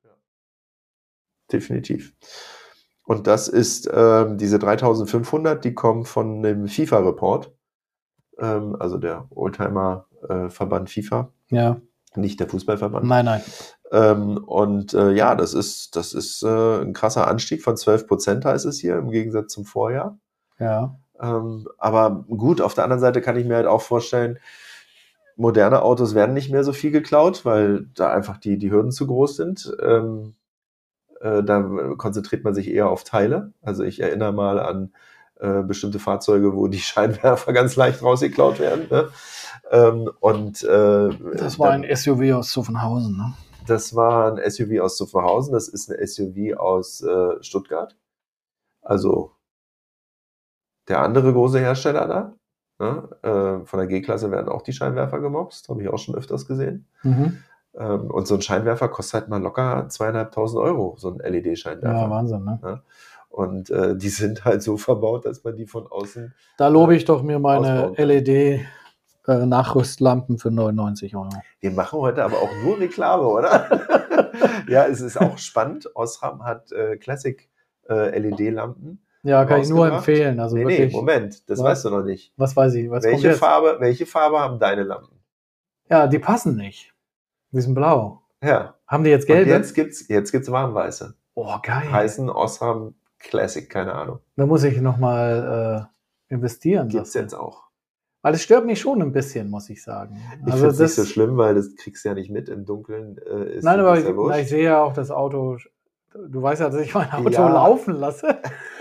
Definitiv. Und das ist ähm, diese dreitausendfünfhundert, die kommen von dem FIFA-Report, ähm, also der Oldtimer-Verband FIFA, Ja. nicht der Fußballverband. Nein, nein. Ähm, und äh, ja, das ist, das ist äh, ein krasser Anstieg von zwölf Prozent, heißt es hier, im Gegensatz zum Vorjahr. Ja. Ähm, aber gut, auf der anderen Seite kann ich mir halt auch vorstellen, moderne Autos werden nicht mehr so viel geklaut, weil da einfach die, die Hürden zu groß sind. Ähm, äh, da konzentriert man sich eher auf Teile. Also ich erinnere mal an äh, bestimmte Fahrzeuge, wo die Scheinwerfer ganz leicht rausgeklaut werden. Ne? Ähm, und äh, Das war dann, ein S U V aus Zuffenhausen, ne? Das war ein S U V aus Zuffenhausen, das ist ein S U V aus äh, Stuttgart. Also der andere große Hersteller da. Ne? Äh, von der G-Klasse werden auch die Scheinwerfer gemobst, habe ich auch schon öfters gesehen. Mhm. Ähm, und so ein Scheinwerfer kostet halt mal locker zweieinhalbtausend Euro, so ein L E D-Scheinwerfer. Ja, Wahnsinn, ne? Ja? Und äh, die sind halt so verbaut, dass man die von außen... Da lobe ich doch mir meine ausbauen kann. L E D-Nachrüstlampen für neunundneunzig Euro. Wir machen heute aber auch nur Reklame, oder? Ja, es ist auch spannend. Osram hat äh, Classic äh, L E D-Lampen. Ja, kann ich nur rausgebracht. empfehlen. Also nee, wirklich, nee, Moment, das Was? weißt du noch nicht. was weiß ich, was kommt Welche jetzt? Farbe, welche Farbe haben deine Lampen? Ja, die passen nicht. Die sind blau. Ja. Haben die jetzt Und gelbe? jetzt gibt's, jetzt gibt's warmweiße. Oh, geil. Heißen Osram Classic, keine Ahnung. Da muss ich nochmal äh, investieren. Gibt's sagst du. jetzt auch. Weil es stört mich schon ein bisschen, muss ich sagen. Ich Also finde es nicht das, so schlimm, weil das kriegst du ja nicht mit im Dunkeln. Äh, ist nein, dir aber das ich, ja na, wurscht. ich sehe ja auch das Auto. Du weißt ja, dass ich mein Auto Ja. laufen lasse.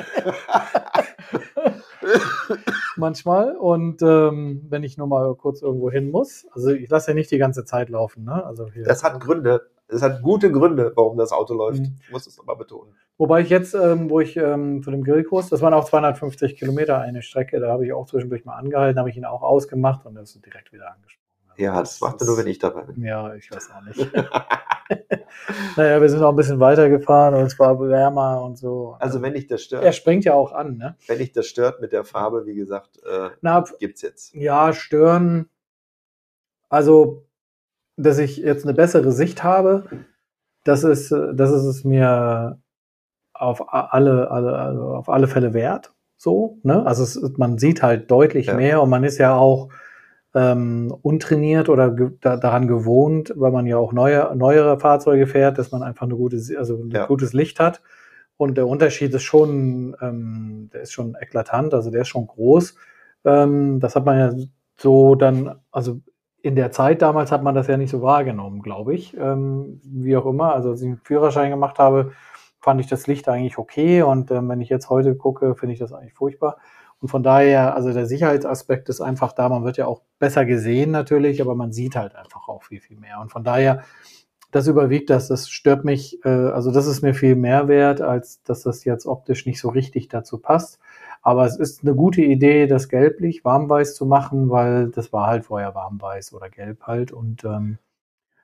Manchmal. Und ähm, wenn ich nur mal kurz irgendwo hin muss. Also ich lasse ja nicht die ganze Zeit laufen. Ne? Also hier. Das hat Gründe. Es hat gute Gründe, warum das Auto läuft. Mhm. Ich muss es aber betonen. Wobei ich jetzt, ähm, wo ich ähm, zu dem Grillkurs, das waren auch zweihundertfünfzig Kilometer eine Strecke, da habe ich auch zwischendurch mal angehalten, habe ich ihn auch ausgemacht und er ist direkt wieder angesprochen. Also Ja, das macht er nur, wenn ich dabei bin. Ja, ich weiß auch nicht. Naja, wir sind auch ein bisschen weiter gefahren und es war wärmer und so. Also wenn dich das stört, Er springt ja auch an, ne? wenn dich das stört mit der Farbe, wie gesagt, äh, Na, gibt's jetzt. ja, stören. Also, dass ich jetzt eine bessere Sicht habe, das ist, äh, das ist es mir auf a- alle, alle, also auf alle Fälle wert. So, ne? Also es, ist- man sieht halt deutlich Ja. mehr und man ist ja auch ähm, untrainiert oder ge da, daran gewohnt, weil man ja auch neue, neuere Fahrzeuge fährt, dass man einfach eine gute, Si- also ein Ja. gutes Licht hat. Und der Unterschied ist schon, ähm, der ist schon eklatant, also der ist schon groß. Ähm, das hat man ja so dann, also in der Zeit damals hat man das ja nicht so wahrgenommen, glaube ich. Ähm, wie auch immer. Also als ich einen Führerschein gemacht habe, fand ich das Licht eigentlich okay. Und ähm, wenn ich jetzt heute gucke, finde ich das eigentlich furchtbar. Und von daher, also der Sicherheitsaspekt ist einfach da. Man wird ja auch besser gesehen natürlich, aber man sieht halt einfach auch viel, viel mehr. Und von daher, das überwiegt das. Das stört mich, äh, also das ist mir viel mehr wert, als dass das jetzt optisch nicht so richtig dazu passt. Aber es ist eine gute Idee, das gelblich, warmweiß zu machen, weil das war halt vorher warmweiß oder gelb halt. Und ähm,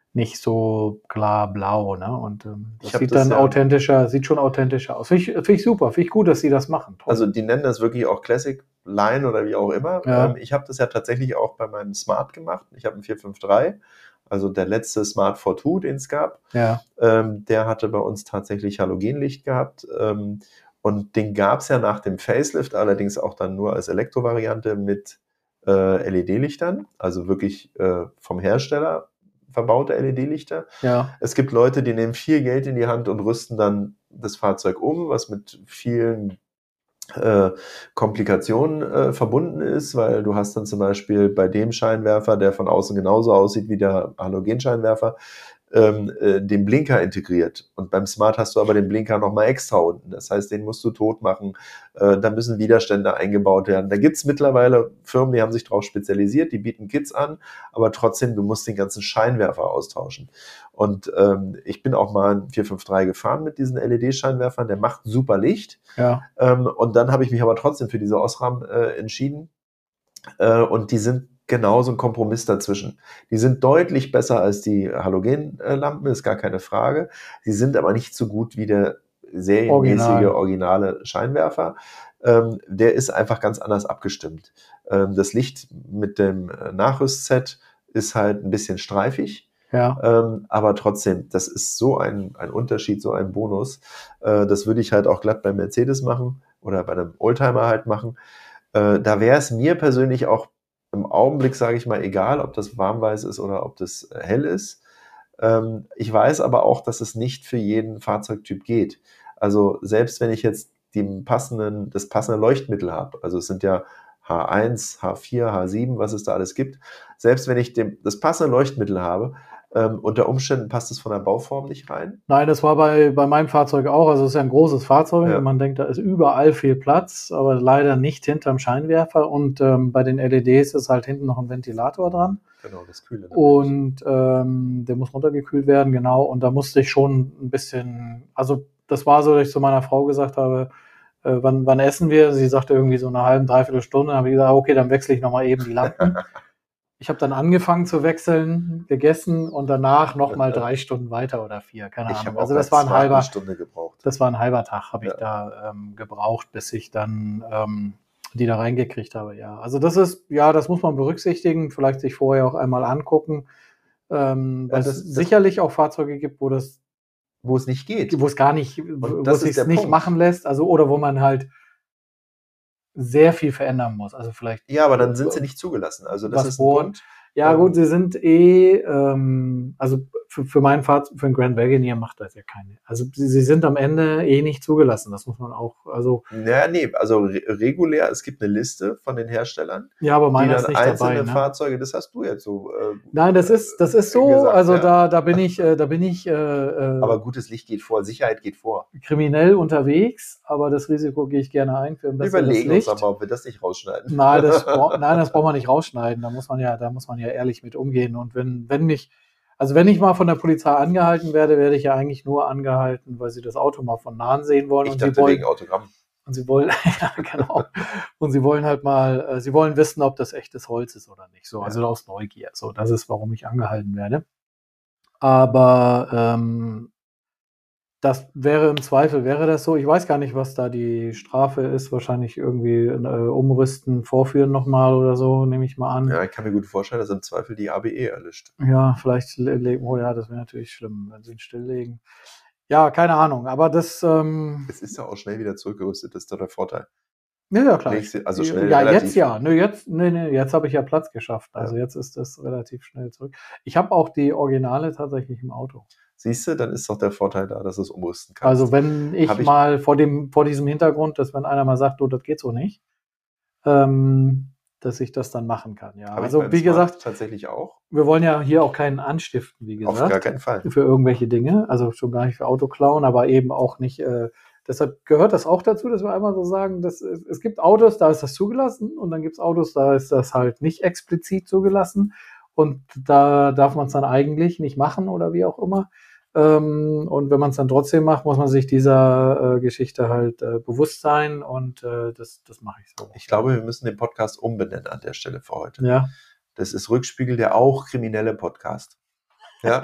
nicht so klar blau, ne? Und ähm, das Ich hab sieht das dann ja- authentischer, sieht schon authentischer aus. Finde ich, find ich super, finde ich gut, dass sie das machen. Toll. Also die nennen das wirklich auch Classic Line oder wie auch immer. Ja. Ähm, ich habe das ja tatsächlich auch bei meinem Smart gemacht. Ich habe einen vier fünf drei, also der letzte Smart vier zwei, den es gab. ja, Ähm, der hatte bei uns tatsächlich Halogenlicht gehabt. Ähm, und den gab es ja nach dem Facelift, allerdings auch dann nur als Elektrovariante mit äh, L E D-Lichtern, also wirklich äh, vom Hersteller verbaute L E D-Lichter. ja, Es gibt Leute, die nehmen viel Geld in die Hand und rüsten dann das Fahrzeug um, was mit vielen äh, Komplikationen äh, verbunden ist, weil du hast dann zum Beispiel bei dem Scheinwerfer, der von außen genauso aussieht wie der Halogenscheinwerfer, ähm, äh, den Blinker integriert. Und beim Smart hast du aber den Blinker nochmal extra unten. Das heißt, den musst du tot machen. Äh, da müssen Widerstände eingebaut werden. Da gibt es mittlerweile Firmen, die haben sich darauf spezialisiert, die bieten Kits an, aber trotzdem, du musst den ganzen Scheinwerfer austauschen. Und ähm, ich bin auch mal einen vier fünf drei gefahren mit diesen L E D-Scheinwerfern, der macht super Licht. ja, Ähm, und dann habe ich mich aber trotzdem für diese Osram äh, entschieden. Äh, und die sind genauso ein Kompromiss dazwischen. Die sind deutlich besser als die Halogenlampen, ist gar keine Frage. Sie sind aber nicht so gut wie der serienmäßige, Original. originale Scheinwerfer. Ähm, der ist einfach ganz anders abgestimmt. Ähm, das Licht mit dem Nachrüstset ist halt ein bisschen streifig. ja, Ähm, aber trotzdem, das ist so ein, ein Unterschied, so ein Bonus. Äh, das würde ich halt auch glatt bei Mercedes machen oder bei einem Oldtimer halt machen. Äh, da wäre es mir persönlich auch im Augenblick, sage ich mal, egal, ob das warmweiß ist oder ob das äh, hell ist. Ähm, ich weiß aber auch, dass es nicht für jeden Fahrzeugtyp geht. Also selbst wenn ich jetzt den passenden, das passende Leuchtmittel habe, also es sind ja H eins, H vier, H sieben, was es da alles gibt, selbst wenn ich dem, das passende Leuchtmittel habe, ähm, unter Umständen passt es von der Bauform nicht rein. Nein, das war bei, bei meinem Fahrzeug auch. Also es ist ja ein großes Fahrzeug Ja. und man denkt, da ist überall viel Platz, aber leider nicht hinterm Scheinwerfer. Und ähm, bei den L E Ds ist halt hinten noch ein Ventilator dran. Genau, das Kühle. Und ähm, der muss runtergekühlt werden, genau. Und da musste ich schon ein bisschen, also das war so, dass ich zu meiner Frau gesagt habe, äh, wann, wann essen wir? Sie sagte irgendwie so eine halbe, dreiviertel Stunde. Dann habe ich gesagt, okay, dann wechsle ich nochmal eben die Lampen. Ich habe dann angefangen zu wechseln, gegessen und danach nochmal drei Stunden weiter oder vier, keine Ich Ahnung. habe Also auch das bei war ein Smart halber, eine Stunde gebraucht. das war ein halber Tag, habe Ja. ich da ähm, gebraucht, bis ich dann ähm, die da reingekriegt habe. Ja, also das ist, ja, das muss man berücksichtigen, vielleicht sich vorher auch einmal angucken, ähm, weil Ja, es das- das- sicherlich auch Fahrzeuge gibt, wo das, Wo es nicht geht. wo es gar nicht, Und wo das es ist sich der nicht Punkt. machen lässt, also oder wo man halt sehr viel verändern muss. Also vielleicht Ja, aber dann sind sie nicht zugelassen. Also das was ist ein bohren. Punkt. Ja, Ähm, gut, sie sind eh, ähm, also für, für mein Fahrzeug, für einen Grand Wagoneer macht das ja keine. Also sie, sie sind am Ende eh nicht zugelassen. Das muss man auch, also Naja, nee, also re regulär, es gibt eine Liste von den Herstellern, ja, aber die meiner dann ist nicht einzelne dabei. Ne? Fahrzeuge, das hast du jetzt so. Äh, Nein, das ist, das ist so. gesagt, also ja. da, da bin ich, äh, da bin ich äh, äh, Aber gutes Licht geht vor, Sicherheit geht vor. kriminell unterwegs, aber das Risiko gehe ich gerne ein für ein Wir besseres überlegen Licht. uns aber, ob wir das nicht rausschneiden. Nein, das, bra- nein, das braucht man nicht rausschneiden. Da muss man ja, da muss man ja ehrlich mit umgehen. Und wenn, wenn mich, also wenn ich mal von der Polizei angehalten werde, werde ich ja eigentlich nur angehalten, weil sie das Auto mal von nahen sehen wollen. Ich und dachte sie wollen, wegen Autogramm. und sie wollen, ja, genau. Und sie wollen halt mal, äh, sie wollen wissen, ob das echtes Holz ist oder nicht. So, also aus Neugier. So, das ist, warum ich angehalten werde. Aber ähm, das wäre im Zweifel, wäre das so. Ich weiß gar nicht, was da die Strafe ist. Wahrscheinlich irgendwie äh, umrüsten, vorführen nochmal oder so, nehme ich mal an. Ja, ich kann mir gut vorstellen, dass im Zweifel die A B E erlischt. Ja, vielleicht legen, oh ja, das wäre natürlich schlimm, wenn sie ihn stilllegen. Ja, keine Ahnung, aber das, ähm, Es ist ja auch schnell wieder zurückgerüstet, das ist doch der Vorteil. ja, ja, klar. Legst du- also schnell, ja, relativ. jetzt ja. Nö, jetzt, nee, nee, jetzt habe ich ja Platz geschafft. Also Ja. jetzt ist das relativ schnell zurück. Ich habe auch die Originale tatsächlich im Auto. Siehst du, dann ist doch der Vorteil da, dass du es umrüsten kannst. Also wenn ich, Hab ich- mal vor dem, vor diesem Hintergrund, dass wenn einer mal sagt, du, das geht so nicht, ähm, dass ich das dann machen kann. Ja, Hab ich also beim wie Smart gesagt, tatsächlich auch. wir wollen ja hier auch keinen anstiften, wie Auf gesagt. gar keinen Fall. Für irgendwelche Dinge, also schon gar nicht für Autoklauen, aber eben auch nicht, äh, deshalb gehört das auch dazu, dass wir einmal so sagen, dass es, es gibt Autos, da ist das zugelassen und dann gibt es Autos, da ist das halt nicht explizit zugelassen und da darf man es dann eigentlich nicht machen oder wie auch immer. Ähm, und wenn man es dann trotzdem macht, muss man sich dieser äh, Geschichte halt äh, bewusst sein und äh, das, das mache ich so. Ich glaube, wir müssen den Podcast umbenennen an der Stelle für heute. Ja, Das ist Rückspiegel, der auch kriminelle Podcast. Ja.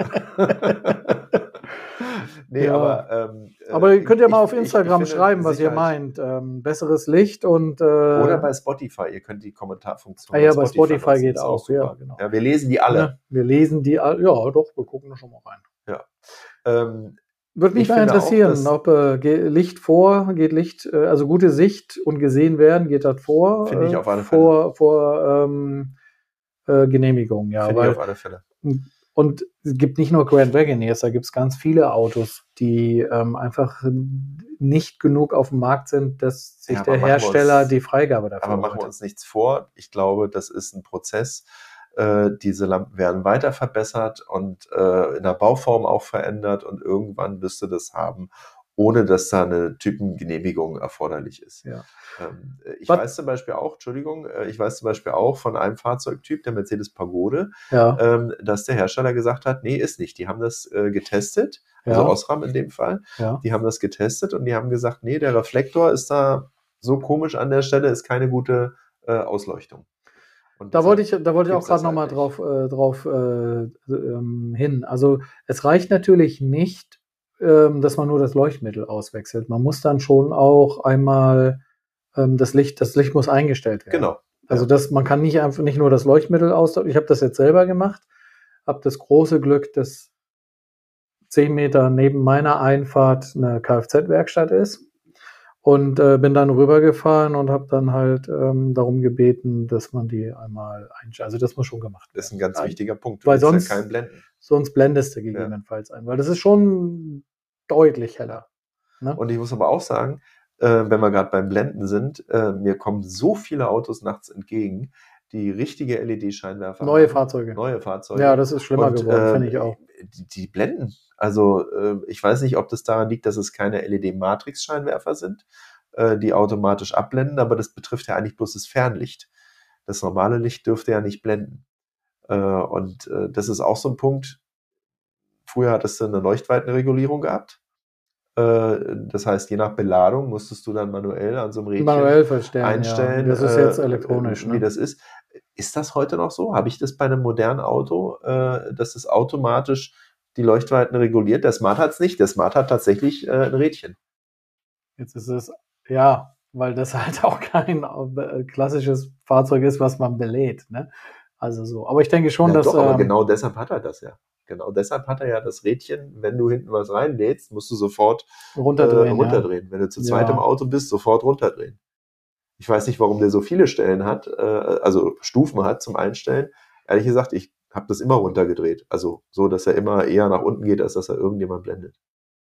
Nee, Ja. aber. Ähm, Aber ihr könnt ja mal ich- auf ich- Instagram ich finde schreiben, was ihr Sicherheit- meint. Ähm, besseres Licht und. Äh, Oder bei Spotify. Ihr könnt die Kommentarfunktion ah, ja, bei Spotify nutzen, geht ist auch. super. Ja, genau. Ja, wir lesen die alle. Ne, wir lesen die. all- Ja, doch, wir gucken da schon mal rein. Ja. Ähm, Würde mich Ich mal finde auch, interessieren, dass- ob äh, ge- Licht vor, geht Licht, äh, also gute Sicht und gesehen werden, geht das vor? Finde ich äh, auf alle vor, Vor ähm, äh, Genehmigung, ja. Finde ich Weil, auf alle Fälle. und es gibt nicht nur Grand Wagoneers, da gibt es ganz viele Autos, die ähm, einfach nicht genug auf dem Markt sind, dass sich Ja, aber der machen wir Hersteller uns- die Freigabe dafür Aber machen wir holt. uns nichts vor. Ich glaube, das ist ein Prozess. Äh, diese Lampen werden weiter verbessert und äh, in der Bauform auch verändert und irgendwann wirst du das haben, ohne dass da eine Typengenehmigung erforderlich ist. Ja. Ähm, ich Was- weiß zum Beispiel auch, Entschuldigung, äh, ich weiß zum Beispiel auch von einem Fahrzeugtyp, der Mercedes Pagode, Ja, ähm, dass der Hersteller gesagt hat, nee, ist nicht. Die haben das äh, getestet, also Ja. Osram in dem Fall, ja. die haben das getestet und die haben gesagt, nee, der Reflektor ist da so komisch an der Stelle, ist keine gute äh, Ausleuchtung. Und Da deshalb wollte ich, da wollte ich auch gibt's das gerade nochmal halt drauf, äh, drauf äh, ähm, hin. Also es reicht natürlich nicht, ähm, dass man nur das Leuchtmittel auswechselt. Man muss dann schon auch einmal ähm, das Licht, das Licht muss eingestellt werden. Genau. Also Ja. das, man kann nicht einfach nicht nur das Leuchtmittel austauschen. Ich habe das jetzt selber gemacht, habe das große Glück, dass zehn Meter neben meiner Einfahrt eine Kfz-Werkstatt ist. Und äh, bin dann rübergefahren und habe dann halt ähm, darum gebeten, dass man die einmal einstellt. Also das muss schon gemacht werden. Das ist ein ganz Ein- wichtiger Punkt. Du weil willst sonst- ja keinen blenden. Sonst blendest du gegebenenfalls ein, weil das ist schon deutlich heller. Ne? Und ich muss aber auch sagen, äh, wenn wir gerade beim Blenden sind, äh, mir kommen so viele Autos nachts entgegen, die richtige L E D-Scheinwerfer Neue haben. Fahrzeuge. Neue Fahrzeuge. Ja, das ist schlimmer Und, geworden, äh, finde ich auch. Die, die blenden. Also äh, ich weiß nicht, ob das daran liegt, dass es keine L E D-Matrix-Scheinwerfer sind, äh, die automatisch abblenden, aber das betrifft ja eigentlich bloß das Fernlicht. Das normale Licht dürfte ja nicht blenden. Äh, und äh, das ist auch so ein Punkt. Früher hattest du eine Leuchtweitenregulierung gehabt. Äh, das heißt, je nach Beladung musstest du dann manuell an so einem Rädchen Manuell verstellen. einstellen, Ja. Das ist äh, jetzt elektronisch. wie Ne? das ist. Ist das heute noch so? Habe ich das bei einem modernen Auto, äh, dass es automatisch die Leuchtweiten reguliert? Der Smart hat es nicht. Der Smart hat tatsächlich äh, ein Rädchen. Jetzt ist es, ja, weil das halt auch kein äh, klassisches Fahrzeug ist, was man belädt. Ne? Also so. Aber ich denke schon, Ja, dass. doch, aber ähm, genau deshalb hat er das ja. Genau deshalb hat er ja das Rädchen. Wenn du hinten was reinlädst, musst du sofort runterdrehen. äh, runterdrehen. Wenn du zu zweit Ja. im Auto bist, sofort runterdrehen. Ich weiß nicht, warum der so viele Stellen hat, äh, also Stufen hat zum Einstellen. Ehrlich gesagt, ich habe das immer runtergedreht. Also so, dass er immer eher nach unten geht, als dass er irgendjemand blendet.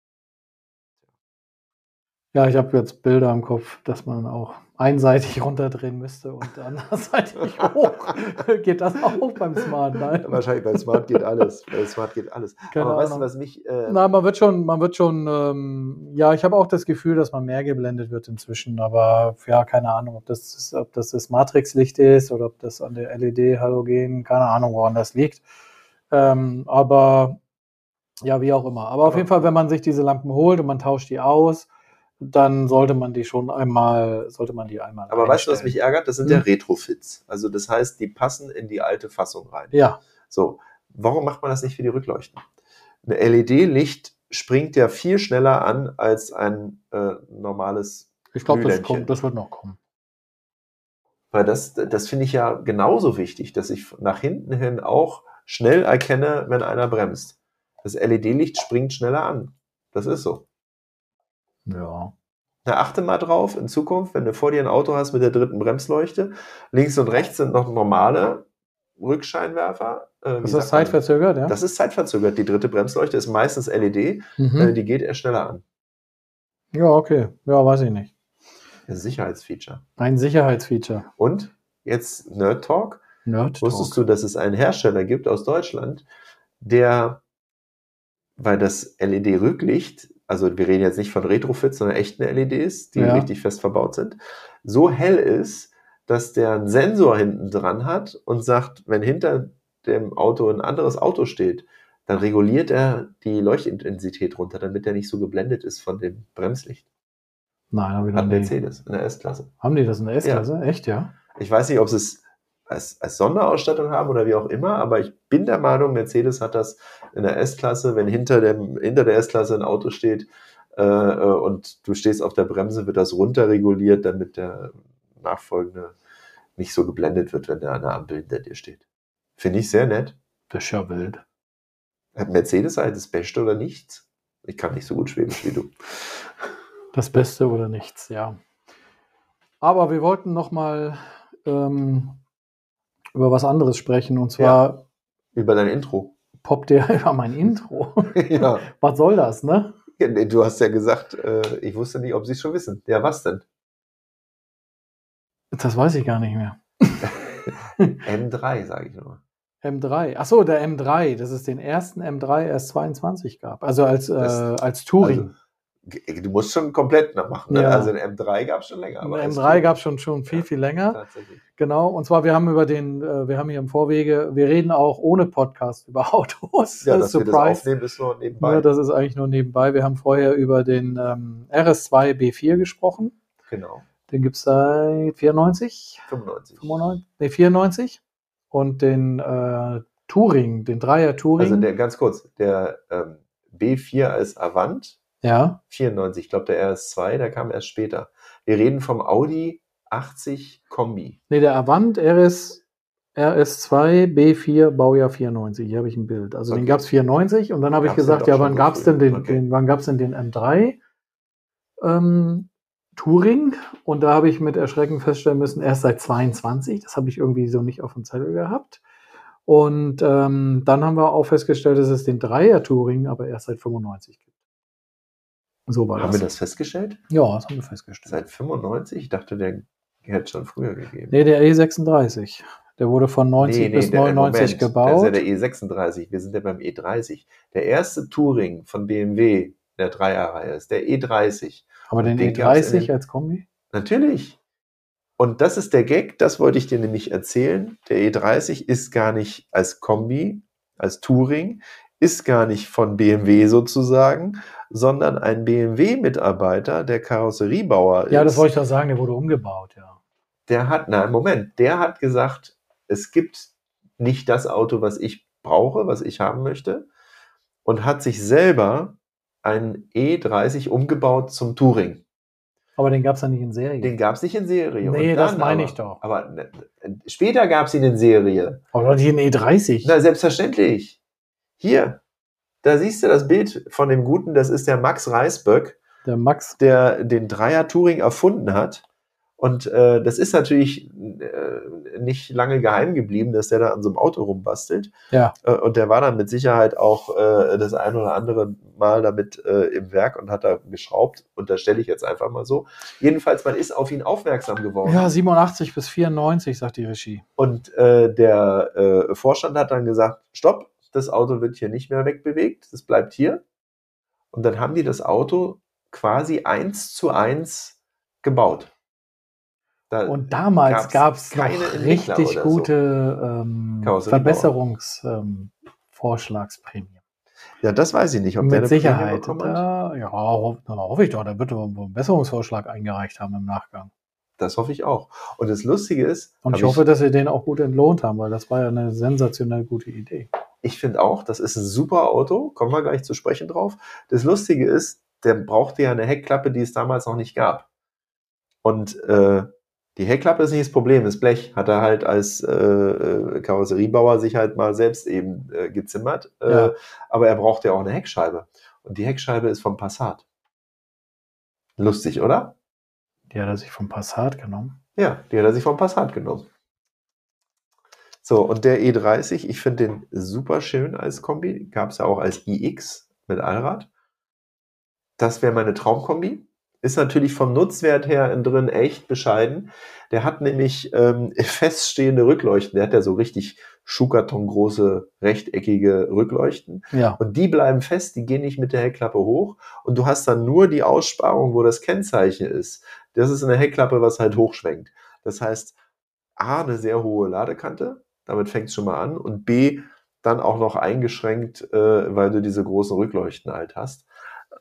Ja, ich habe jetzt Bilder im Kopf, dass man auch einseitig runterdrehen müsste und anderseitig hoch. Geht das auch beim Smart? Nein. Wahrscheinlich bei Smart geht alles. Bei Smart geht alles. Keine Aber weißt du, Ahnung. was mich... Äh, Nein, man wird schon, man wird schon, ähm, ja, ich habe auch das Gefühl, dass man mehr geblendet wird inzwischen, aber ja, keine Ahnung, ob das, ob das das Matrixlicht ist oder ob das an der L E D-Halogen, keine Ahnung, woran das liegt. Ähm, aber ja, wie auch immer. Aber auf Aber- jeden Fall, wenn man sich diese Lampen holt und man tauscht die aus, dann sollte man die schon einmal, sollte man die einmal aber weißt du, was einstellen. mich ärgert? Das sind Hm. ja Retrofits. Also das heißt, die passen in die alte Fassung rein. Ja, So, warum macht man das nicht für die Rückleuchten? Eine L E D-Licht springt ja viel schneller an als ein äh, normales ich glaube, das, Glühlämpchen. kommt- das wird noch kommen. Weil das, das finde ich ja genauso wichtig, dass ich nach hinten hin auch schnell erkenne, wenn einer bremst. Das L E D-Licht springt schneller an. Das ist so. Ja. Na, achte mal drauf, in Zukunft, wenn du vor dir ein Auto hast mit der dritten Bremsleuchte, links und rechts sind noch normale Rückscheinwerfer. Äh, wie Ist das sagt man? zeitverzögert, ja? Das ist zeitverzögert. Die dritte Bremsleuchte ist meistens L E D, Mhm. äh, die geht erst schneller an. Ja, okay. Ja, weiß ich nicht. Das ist ein Sicherheitsfeature. Ein Sicherheitsfeature. Und jetzt Nerd Talk. Nerd Wusstest du, dass es einen Hersteller gibt aus Deutschland, der, weil das L E D-Rücklicht, also wir reden jetzt nicht von Retrofits, sondern echten L E Ds, die Ja. richtig fest verbaut sind, so hell ist, dass der einen Sensor hinten dran hat und sagt, wenn hinter dem Auto ein anderes Auto steht, dann reguliert er die Leuchtintensität runter, damit er nicht so geblendet ist von dem Bremslicht. Nein, habe ich noch Hat nie. Mercedes in der S-Klasse. Haben die das in der S-Klasse? Echt, ja? Ich weiß nicht, ob es, als, als Sonderausstattung haben oder wie auch immer, aber ich bin der Meinung, Mercedes hat das in der S-Klasse, wenn hinter, dem, hinter der S-Klasse ein Auto steht äh, und du stehst auf der Bremse, wird das runterreguliert, damit der nachfolgende nicht so geblendet wird, wenn der an der Ampel hinter dir steht. Finde ich sehr nett. Das ist ja wild. Hat Mercedes halt das Beste oder nichts? Ich kann nicht so gut Schwäbisch wie du. Das Beste oder nichts, ja. Aber wir wollten noch mal ähm, über was anderes sprechen, und zwar Ja, über dein Intro. poppt der über mein Intro. Ja. Was soll das, ne? Ja, nee, du hast ja gesagt, äh, ich wusste nicht, ob sie es schon wissen. Ja, was denn? Das weiß ich gar nicht mehr. M drei, sage ich nur. M drei. Achso, der M drei. Das ist den ersten M drei S zweiundzwanzig gab. Also als, äh, Das- als Touring. Also, g- du musst schon komplett nachmachen. Ne? Ja. Also ein M drei gab es schon länger. Also, Aber M als drei Touring. gab es schon, schon viel, Ja, viel länger. Tatsächlich. Genau. Und zwar, wir haben über den, äh, wir haben hier im Vorwege, wir reden auch ohne Podcast über Autos. Ja, dass wir das Surprise. aufnehmen, ist nur nebenbei. Ja, das ist eigentlich nur nebenbei. Wir haben vorher über den ähm, R S zwei B vier gesprochen. Genau. Den gibt es seit vierundneunzig, fünfundneunzig. fünfundneunzig, nee, vierundneunzig. Und den äh, Touring, den Dreier Touring. Also der, ganz kurz, der ähm, B vier als Avant, ja, vierundneunzig, ich glaube der R S zwei, der kam erst später. Wir reden vom Audi achtzig Kombi. nee, der Avant R S, R S zwei B vier Baujahr vierundneunzig. Hier habe ich ein Bild. Also den Okay. gab es vierundneunzig und dann habe ich Gab's den gesagt, doch ja, schon wann so gab es früh? denn den, Okay. den, wann gab es denn den M drei ähm, Touring? Und da habe ich mit Erschrecken feststellen müssen, erst seit zweiundzwanzig. Das habe ich irgendwie so nicht auf dem Zettel gehabt. Und ähm, dann haben wir auch festgestellt, dass es den Dreier Touring aber erst seit fünfundneunzig gibt. So war Haben das. wir das festgestellt? Ja, das haben wir festgestellt. Seit fünfundneunzig? Ich dachte, der hätte es schon früher gegeben. Nee, der E sechsunddreißig. Der wurde von neunzig bis der- neunundneunzig Moment, Das gebaut. ist ja der E sechsunddreißig. Wir sind ja beim E dreißig. Der erste Touring von B M W der Dreierreihe ist der E dreißig. Aber den, den E gab's in dreißig den- als Kombi? Natürlich. Und das ist der Gag, das wollte ich dir nämlich erzählen. Der E dreißig ist gar nicht als Kombi, als Touring, ist gar nicht von B M W sozusagen, sondern ein B M W-Mitarbeiter, der Karosseriebauer Ja, das ist. wollte ich doch sagen, der wurde umgebaut, ja. Der hat, nein, Moment, der hat gesagt, es gibt nicht das Auto, was ich brauche, was ich haben möchte, und hat sich selber ein E dreißig umgebaut zum Touring. Aber den gab es ja nicht in Serie. Den gab es nicht in Serie. Nee, Und das dann meine aber, ich doch. Aber ne, später gab es ihn in Serie. Aber doch nicht in E dreißig. Na, selbstverständlich. Hier, da siehst du das Bild von dem Guten, das ist der Max Reisböck, Der Max. der den Dreier Touring erfunden hat. Und äh, das ist natürlich äh, nicht lange geheim geblieben, dass der da an so einem Auto rumbastelt. Ja. Äh, und der war dann mit Sicherheit auch äh, das ein oder andere Mal damit äh, im Werk und hat da geschraubt. Unterstelle ich jetzt einfach mal so. Jedenfalls, man ist auf ihn aufmerksam geworden. Ja, siebenundachtzig bis vierundneunzig, sagt die Regie. Und äh, der äh, Vorstand hat dann gesagt, stopp, das Auto wird hier nicht mehr wegbewegt, das bleibt hier. Und dann haben die das Auto quasi eins zu eins gebaut. Da Und damals gab es noch keine Entwickler richtig oder so. gute ähm, Karosseriebauer. Verbesserungsvorschlagsprämien. Ja, das weiß ich nicht, ob der Mit eine Sicherheit. Prämie bekommen hat. Da, ja, ho na, hoffe ich doch. Da wird er einen Verbesserungsvorschlag eingereicht haben im Nachgang. Das hoffe ich auch. Und das Lustige ist, Und hab ich hoffe, dass sie den auch gut entlohnt haben, weil das war ja eine sensationell gute Idee. ich finde auch, das ist ein super Auto, kommen wir gleich zu sprechen drauf. Das Lustige ist, der brauchte ja eine Heckklappe, die es damals noch nicht gab. Und äh, die Heckklappe ist nicht das Problem, das Blech hat er halt als äh, Karosseriebauer sich halt mal selbst eben äh, gezimmert. Äh, Ja. Aber er braucht ja auch eine Heckscheibe. Und die Heckscheibe ist vom Passat. Lustig, oder? Die hat er sich vom Passat genommen. Ja, die hat er sich vom Passat genommen. So, und der E dreißig, ich finde den super schön als Kombi. Gab es ja auch als I X mit Allrad. Das wäre meine Traumkombi. Ist natürlich vom Nutzwert her innen drin echt bescheiden. Der hat nämlich ähm, feststehende Rückleuchten. Der hat ja so richtig Schuhkarton-große, rechteckige Rückleuchten. Ja. Und die bleiben fest, die gehen nicht mit der Heckklappe hoch. Und du hast dann nur die Aussparung, wo das Kennzeichen ist. Das ist eine Heckklappe, was halt hochschwenkt. Das heißt, A, eine sehr hohe Ladekante. Damit fängt es schon mal an. Und B, dann auch noch eingeschränkt, äh, weil du diese großen Rückleuchten halt hast.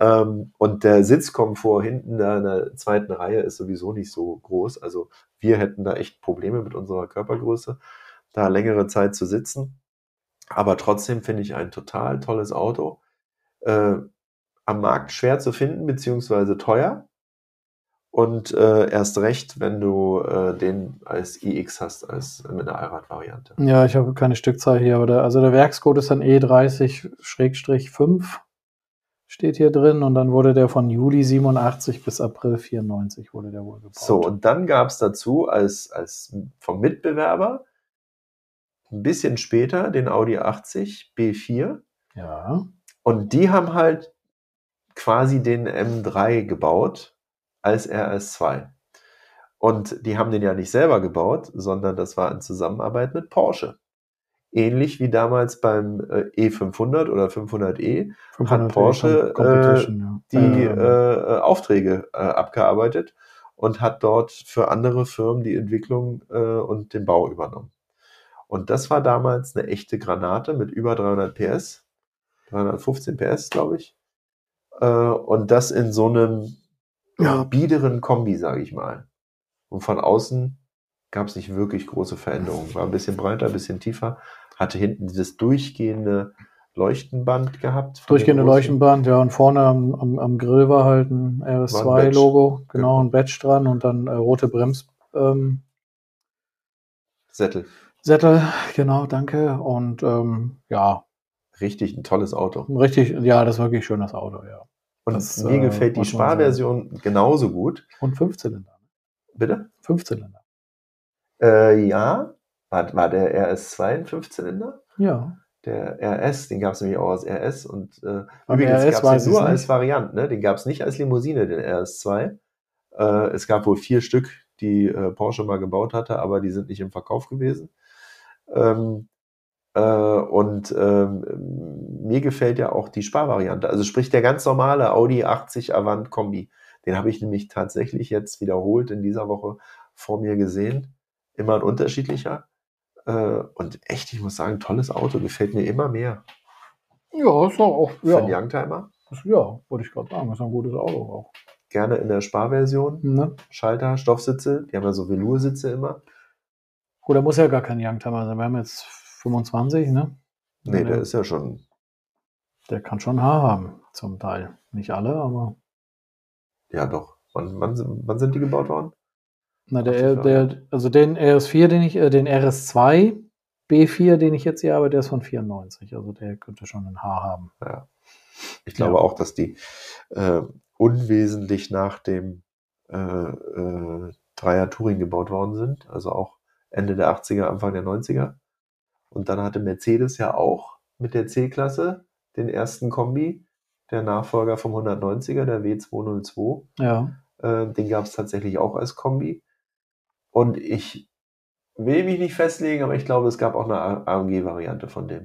Ähm, und der Sitzkomfort hinten da in der zweiten Reihe ist sowieso nicht so groß. Also wir hätten da echt Probleme mit unserer Körpergröße, da längere Zeit zu sitzen. Aber trotzdem finde ich ein total tolles Auto. Äh, am Markt schwer zu finden, beziehungsweise teuer. Und äh, erst recht, wenn du äh, den als i X hast, als mit einer Allrad-Variante. Ja, ich habe keine Stückzahl hier, aber der, also der Werkscode ist dann E dreißig fünf steht hier drin und dann wurde der von Juli siebenundachtzig bis April vierundneunzig wurde der wohl gebaut. So, und dann gab es dazu als, als vom Mitbewerber ein bisschen später den Audi achtzig B vier. Ja. Und die haben halt quasi den M drei gebaut als R S zwei. Und die haben den ja nicht selber gebaut, sondern das war in Zusammenarbeit mit Porsche. Ähnlich wie damals beim äh, E fünfhundert oder fünfhundert E hat Porsche äh, ja. die ähm, äh, Aufträge äh, abgearbeitet und hat dort für andere Firmen die Entwicklung äh, und den Bau übernommen. Und das war damals eine echte Granate mit über dreihundert P S, dreihundertfünfzehn P S, glaube ich. Äh, und das in so einem ja, biederen Kombi, sage ich mal. Und von außen gab es nicht wirklich große Veränderungen. War ein bisschen breiter, ein bisschen tiefer. Hatte hinten dieses durchgehende Leuchtenband gehabt. Durchgehende Leuchtenband, ja. Und vorne am, am, am Grill war halt ein R S zwei Logo. Genau, ein Badge dran und dann äh, rote Brems... Ähm, Sättel. Sättel, genau, danke. Und ähm, ja. Richtig ein tolles Auto. Richtig, ja, das ist wirklich ein schönes Auto, ja. Und das, mir äh, gefällt die Sparversion genauso gut. Und Fünfzylinder. Bitte? Fünfzylinder. Äh, ja. War, war der R S zwei ein Fünfzylinder? Ja. Der R S, den gab es nämlich auch als R S. Und äh, übrigens gab es den nur als Variante. Ne? Den gab es nicht als Limousine, den R S zwei. Äh, es gab wohl vier Stück, die äh, Porsche mal gebaut hatte, aber die sind nicht im Verkauf gewesen. Ähm, äh, und ähm, mir gefällt ja auch die Sparvariante. Also sprich der ganz normale Audi achtzig Avant Kombi. Den habe ich nämlich tatsächlich jetzt wiederholt in dieser Woche vor mir gesehen. Immer ein unterschiedlicher. Äh, und echt, ich muss sagen, tolles Auto. Gefällt mir immer mehr. Ja, ist auch. Ja. Für einen Youngtimer? Ja, wollte ich gerade sagen. Das ist ein gutes Auto auch. Gerne in der Sparversion. Ne? Schalter, Stoffsitze. Die haben ja so Veloursitze immer. Gut, der muss ja gar kein Youngtimer sein. Wir haben jetzt fünfundzwanzig, ne? Nee, der, der ist ja schon... Der kann schon Haar haben, zum Teil. Nicht alle, aber... Ja, doch. Wann, wann, wann sind die gebaut worden? Na, der, der, also den R S vier, den ich, äh, den R S zwei B vier, den ich jetzt hier habe, der ist von vierundneunzig. Also der könnte schon ein Haar haben. Ja. Ich glaube ja auch, dass die äh, unwesentlich nach dem äh, äh, Dreier Touring gebaut worden sind. Also auch Ende der achtziger, Anfang der neunziger. Und dann hatte Mercedes ja auch mit der C-Klasse den ersten Kombi, der Nachfolger vom hundertneunziger, der W zweihundertzwei. Ja. Äh, den gab es tatsächlich auch als Kombi. Und ich will mich nicht festlegen, aber ich glaube, es gab auch eine A M G-Variante von dem.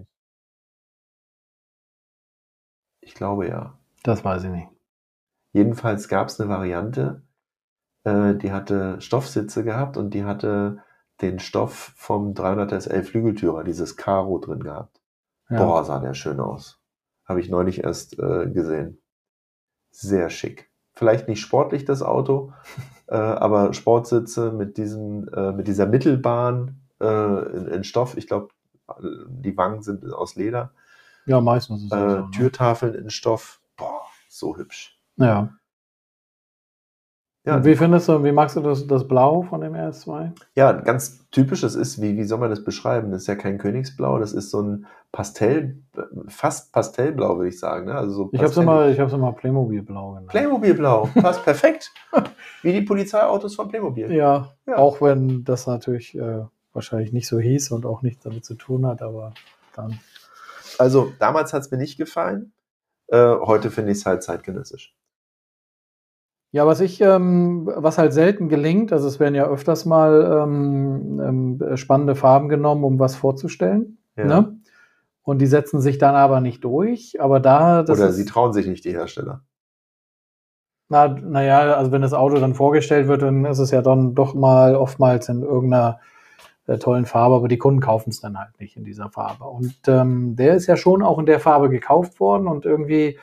Ich glaube ja. Das weiß ich nicht. Jedenfalls gab es eine Variante, äh, die hatte Stoffsitze gehabt und die hatte den Stoff vom dreihundert S L Flügeltürer, dieses Karo drin gehabt. Ja. Boah, sah der schön aus. Habe ich neulich erst äh, gesehen. Sehr schick. Vielleicht nicht sportlich, das Auto, äh, aber Sportsitze mit, diesen, äh, mit dieser Mittelbahn äh, in, in Stoff. Ich glaube, die Wangen sind aus Leder. Ja, meistens ist es äh, so, ne? Türtafeln in Stoff. Boah, so hübsch. Ja. Ja, und wie findest du, wie magst du das, das Blau von dem R S zwei? Ja, ganz typisch, es ist, wie, wie soll man das beschreiben? Das ist ja kein Königsblau, das ist so ein Pastell, fast Pastellblau, würde ich sagen. Ne? Also so ich habe es immer, ich hab's immer Playmobil-Blau genannt. Playmobil-Blau, passt perfekt. Wie die Polizeiautos von Playmobil. Ja, ja, auch wenn das natürlich äh, wahrscheinlich nicht so hieß und auch nichts damit zu tun hat, aber dann. Also damals hat es mir nicht gefallen, äh, heute finde ich es halt zeitgenössisch. Ja, was ich, ähm, was halt selten gelingt, also es werden ja öfters mal ähm, ähm, spannende Farben genommen, um was vorzustellen. Ja. Ne? Und die setzen sich dann aber nicht durch. Aber da. Das Oder ist, sie trauen sich nicht, die Hersteller. Na, naja, also wenn das Auto dann vorgestellt wird, dann ist es ja dann doch mal oftmals in irgendeiner äh, tollen Farbe, aber die Kunden kaufen es dann halt nicht in dieser Farbe. Und ähm, der ist ja schon auch in der Farbe gekauft worden und irgendwie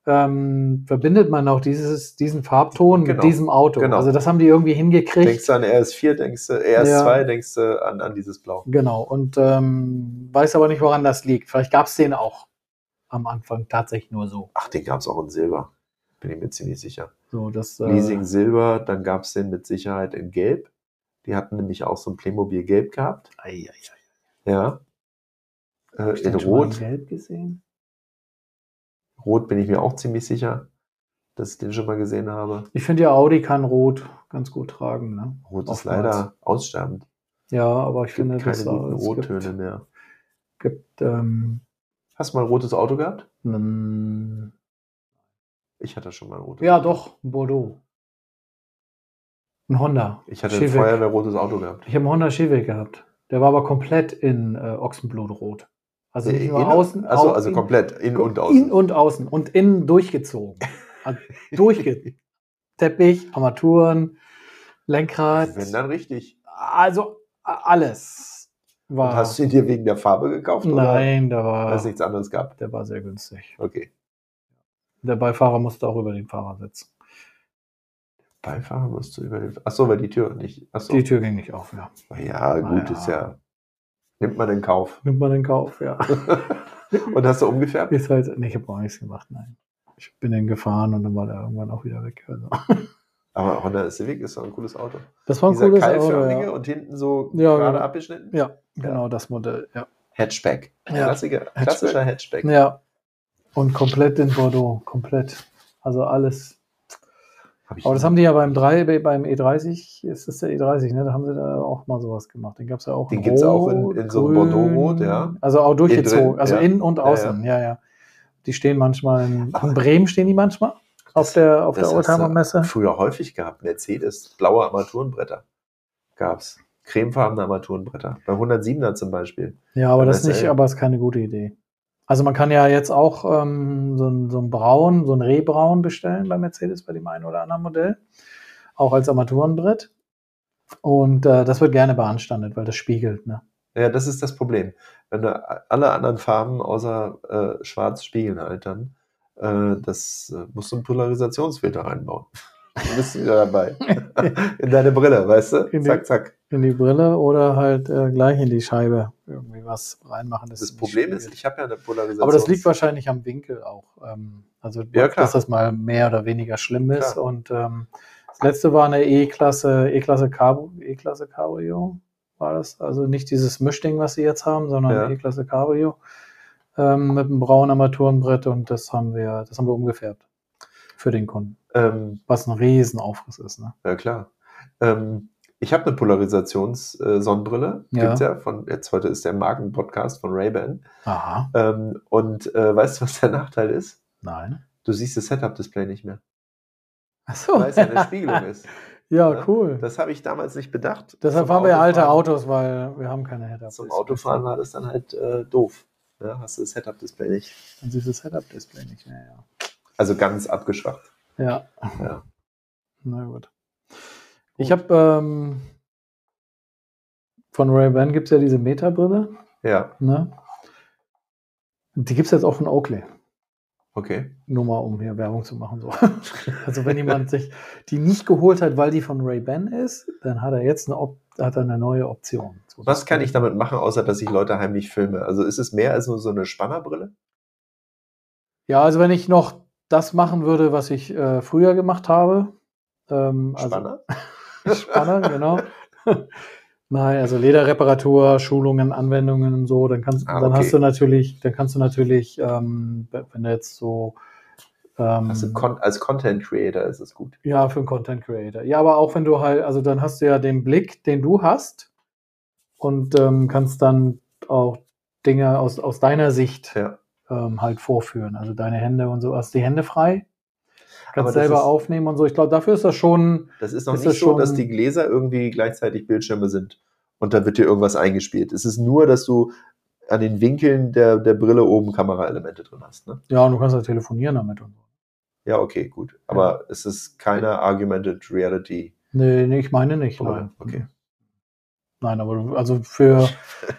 ähm, verbindet man auch dieses, diesen Farbton Genau, mit diesem Auto. genau. Also das haben die irgendwie hingekriegt. Denkst du an R S vier, denkst du R S zwei, Ja. denkst du an, an dieses Blau. Genau, und ähm, weiß aber nicht, woran das liegt. Vielleicht gab es den auch am Anfang tatsächlich nur so. Ach, den gab es auch in Silber. Bin ich mir ziemlich sicher. So, das, äh, Leasing Silber, dann gab es den mit Sicherheit in Gelb. Die hatten nämlich auch so ein Playmobil Gelb gehabt. ei, ei, ei. Ja. Äh, Hab ich in den schon mal in Rot. Gelb gesehen? Rot bin ich mir auch ziemlich sicher, dass ich den schon mal gesehen habe. Ich finde ja, Audi kann Rot ganz gut tragen. Ne? Rot ist Oftmals. leider aussterbend. Ja, aber ich Es gibt finde, keine das guten es Rottöne gibt, mehr. gibt ähm, Hast du mal ein rotes Auto gehabt? einen, Ich hatte schon mal ein rotes ja Auto. doch, ein Bordeaux. Ein Honda. Ich hatte ein Civic. Feuerwehrrotes Auto gehabt. Ich habe einen Honda Civic gehabt. Der war aber komplett in äh, Ochsenblutrot. Also nicht nur Innen? außen, Achso, auch also in- komplett, innen und außen. Innen und außen. Und innen durchgezogen. Also durchge Teppich, Armaturen, Lenkrad. Wenn dann richtig. Also a- alles war. Und hast du ihn dir wegen der Farbe gekauft? Nein, der Oder weil es war, nichts anderes gab? der war sehr günstig. Okay. Der Beifahrer musste auch über den Fahrer sitzen. Beifahrer musst du über den. Achso, weil die Tür nicht. Achso. Die Tür ging nicht auf, ja. Ja, gut, Ah, ja. ist ja. Nimmt man in Kauf. Nimmt man in Kauf, ja. Und hast du umgefärbt? Ist halt, nee, ich habe auch nichts gemacht, nein. Ich bin den gefahren und dann war der irgendwann auch wieder weg. Also. Aber Honda Civic ist doch ein cooles Auto. Das war ein Dieser cooles Auto, keilförmige ja. und hinten so Ja, gerade genau. abgeschnitten. Ja, genau das Modell, ja. Hatchback. Ja. Klassiker, klassischer Hatchback. Ja. Und komplett in Bordeaux, komplett. Also alles. Hab ich Aber das nie- haben die ja beim drei, beim E dreißig, ist das der E dreißig, ne? Da haben sie da auch mal sowas gemacht. Den gab es ja auch Den in gibt's auch Rot, in- in so einem Grün. Bordeaux-Rot, ja. Also auch durchgezogen, Innen drin, also ja. innen und Ja, außen, ja, ja. Die stehen manchmal in, Aber- in Bremen stehen die manchmal auf der, auf der Das hast du Oldtimer-Messe. früher häufig gehabt. Mercedes, blaue Armaturenbretter gab's. Cremefarbene Armaturenbretter. Bei hundertsiebener zum Beispiel. Ja, aber Beim das ist nicht, S L. aber ist keine gute Idee. Also man kann ja jetzt auch ähm, so ein, so ein Braun, so ein Rehbraun bestellen bei Mercedes, bei dem einen oder anderen Modell. Auch als Armaturenbrett. Und äh, das wird gerne beanstandet, weil das spiegelt. Ne? Ja, das ist das Problem. Wenn du alle anderen Farben außer äh, schwarz spiegeln halt dann, äh, das äh, musst du einen Polarisationsfilter reinbauen. Du bist wieder dabei. In deine Brille, weißt du? In die- Zack, zack. In die Brille oder halt äh, gleich in die Scheibe irgendwie was reinmachen. dass Das es nicht Problem ist, spiegelt. ich habe ja eine Polarisation. Aber das liegt wahrscheinlich am Winkel auch. Ähm, also, Ja, klar. dass das mal mehr oder weniger schlimm ist. Klar. Und ähm, das letzte war eine E-Klasse, E-Klasse Cabrio, E-Klasse Cabrio war das. Also nicht dieses Mischding, was sie jetzt haben, sondern Ja. E-Klasse Cabrio ähm, mit einem braunen Armaturenbrett. Und das haben wir, das haben wir umgefärbt für den Kunden. Ähm, Was ein Riesenaufriss ist. Ne? ja, klar. Ähm, ich habe eine Polarisations-Sonnenbrille. Ja. Gibt's ja von, jetzt heute ist der Markenpodcast von Ray-Ban. Aha, Ähm, und äh, weißt du, was der Nachteil ist? nein. Du siehst das Setup-Display nicht mehr, Achso. weil es ja eine Spiegelung ist. Ja, Ja, cool. Das habe ich damals nicht bedacht. Deshalb Zum fahren wir ja alte Autofahren- Autos, weil wir haben keine Head-Up. Zum Autofahren war das dann halt äh, doof. Ja, hast du das Setup-Display nicht. Dann siehst du das Head-Up-Display nicht mehr, ja. Also ganz abgeschwacht. Ja, Ja. na gut. Ich habe ähm, von Ray-Ban gibt es ja diese Meta-Brille, Ja, ne? Die gibt es jetzt auch von Oakley. okay. Nur mal, um hier Werbung zu machen. So. Also wenn jemand sich die nicht geholt hat, weil die von Ray-Ban ist, dann hat er jetzt eine, Op hat er eine neue Option. So, Was das- kann ich damit machen, außer dass ich Leute heimlich filme? Also ist es mehr als nur so eine Spannerbrille? Ja, also wenn ich noch das machen würde, was ich äh, früher gemacht habe. Ähm, also, Spanner? Spanner, genau. Nein, also Lederreparatur, Schulungen, Anwendungen und so, dann kannst, Ah, dann okay. hast du natürlich, dann kannst du natürlich, ähm, wenn du jetzt so ähm, Also Con als Content Creator ist es gut. ja, für einen Content Creator. Ja, aber auch wenn du halt, also dann hast du ja den Blick, den du hast und ähm, kannst dann auch Dinge aus, aus deiner Sicht Ja. ähm, halt vorführen. Also deine Hände und so, hast die Hände frei, Aber kannst das selber ist- aufnehmen und so. Ich glaube, dafür ist das schon, Das ist noch Ist nicht das so, schon- dass die Gläser irgendwie gleichzeitig Bildschirme sind und dann wird dir irgendwas eingespielt. Es ist nur, dass du an den Winkeln der, der Brille oben Kameraelemente drin hast. Ne? ja, und du kannst ja telefonieren damit und so. Ja, okay, gut. Aber es ist keine Augmented Reality. Nee, nee, ich meine nicht, Brille. nein. Okay. Nein, aber also für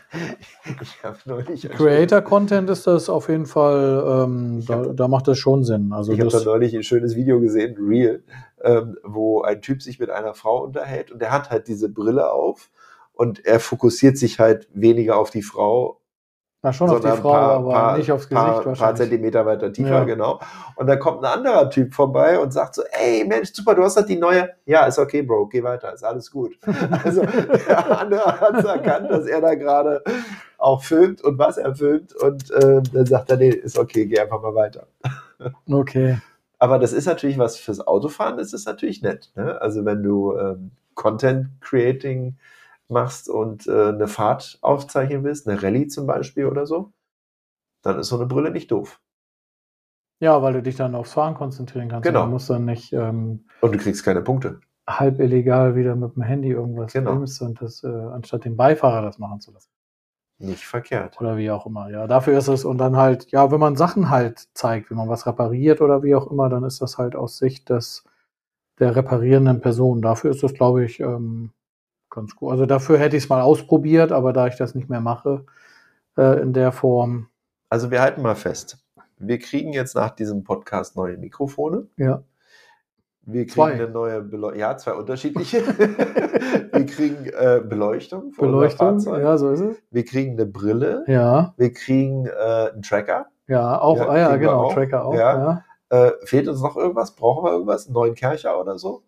Creator-Content ist das auf jeden Fall, ähm, da, hab, da macht das schon Sinn. Also ich habe das, da neulich ein schönes Video gesehen, Reel, ähm, wo ein Typ sich mit einer Frau unterhält und der hat halt diese Brille auf und er fokussiert sich halt weniger auf die Frau, na schon auf die Frau, paar, aber paar, nicht aufs Gesicht paar, wahrscheinlich. paar Zentimeter weiter tiefer, Ja. genau. Und dann kommt ein anderer Typ vorbei und sagt so, ey Mensch, super, du hast halt die neue, ja, ist okay, Bro, geh weiter, ist alles gut. Also der andere hat es erkannt, dass er da gerade auch filmt und was er filmt und äh, dann sagt er, nee, ist okay, geh einfach mal weiter. Okay. Aber das ist natürlich was fürs Autofahren, das ist natürlich nett. Ne? Also wenn du ähm, Content Creating machst und äh, eine Fahrt aufzeichnen willst, eine Rallye zum Beispiel oder so, dann ist so eine Brille nicht doof. Ja, weil du dich dann aufs Fahren konzentrieren kannst. Genau. Du musst dann nicht ähm, und du kriegst keine Punkte. halb illegal wieder mit dem Handy irgendwas Genau. filmst und das, äh, anstatt dem Beifahrer das machen zu lassen. Nicht verkehrt. Oder wie auch immer. Ja, dafür ist es und dann halt, ja, wenn man Sachen halt zeigt, wenn man was repariert oder wie auch immer, dann ist das halt aus Sicht des der reparierenden Person. Dafür ist das, glaube ich, ähm, ganz gut. Also dafür hätte ich es mal ausprobiert, aber da ich das nicht mehr mache äh, in der Form. Also wir halten mal fest. Wir kriegen jetzt nach diesem Podcast neue Mikrofone. Ja. Wir kriegen Zwei. eine neue Beleuchtung. Ja, zwei unterschiedliche. Wir kriegen äh, Beleuchtung für Beleuchtung, unser Fahrzeug. ja, so ist es. Wir kriegen eine Brille. Ja. Wir kriegen äh, einen Tracker. Ja, auch, Ja, ah, ja kriegen wir genau, auch. Tracker auch. Ja. Ja. Äh, fehlt uns noch irgendwas? Brauchen wir irgendwas? Einen neuen Kercher oder so?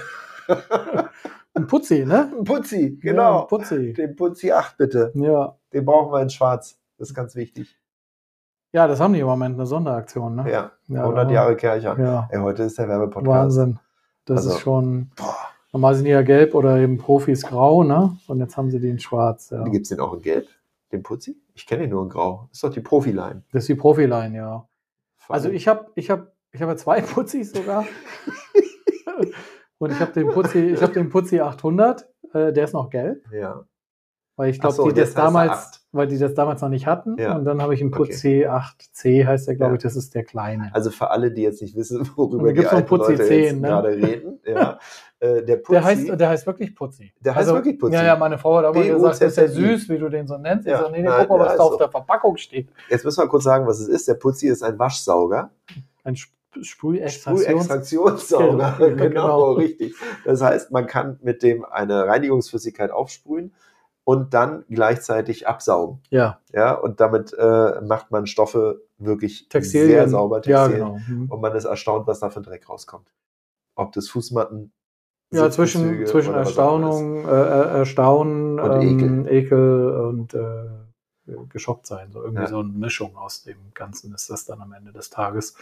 Ein Putzi, ne? Ein Putzi, Ja, genau. ein Putzi. Den Putzi acht bitte. Ja. Den brauchen wir in schwarz. Das ist ganz wichtig. Ja, das haben die im Moment eine Sonderaktion, ne? Ja, Ja, hundert Jahre Kercher. Ja. Ey, heute ist der Werbepodcast. Wahnsinn. Das Also, ist schon. Boah. Normal sind die ja gelb oder eben Profis grau, ne? Und jetzt haben sie die in schwarz. Ja. Gibt es den auch in gelb, den Putzi? Ich kenne den nur in grau. Das ist doch die Profi-Line. Das ist die Profi-Line, ja. Also ich habe ich hab, ich hab ja zwei Putzis sogar. Und ich habe den Putzi, ich habe den Putzi achthundert, äh, der ist noch gelb. Ja. Weil ich Ach glaube, so, die das jetzt heißt er damals, acht. weil die das damals noch nicht hatten. Ja. Und dann habe ich einen Putzi acht C, heißt der, glaube Ja. ich, das ist der kleine. Also für alle, die jetzt nicht wissen, Und worüber da die gibt's noch einen alten Putzi Leute zehn, jetzt ne? gerade reden. Ja. äh, der Putzi, Der heißt, der heißt wirklich Putzi. Der heißt wirklich Putzi? Ja, ja, meine Frau hat aber P U gesagt, das ist ja Z Z I. süß, wie du den so nennst. Ja. Ich so, nee, nee, Nein, guck mal, was ja, da ist auf so. der Verpackung steht. Jetzt müssen wir kurz sagen, was es ist. Der Putzi ist ein Waschsauger. Ein Sp- Sprühextraktions- Sprühextraktionssauger. Ja, genau, genau. richtig. Das heißt, man kann mit dem eine Reinigungsflüssigkeit aufsprühen und dann gleichzeitig absaugen. Ja, Ja, und damit äh, macht man Stoffe wirklich Textilien. sehr sauber, Ja, Textilien. genau. Hm. Und man ist erstaunt, was da für Dreck rauskommt. Ob das Fußmatten, Ja, zwischen, Sitzbezüge zwischen oder was auch immer ist. Erstaunung, äh, Erstaunen, Und ähm, Ekel und äh, geschockt sein. So irgendwie Ja. so eine Mischung aus dem Ganzen ist das dann am Ende des Tages.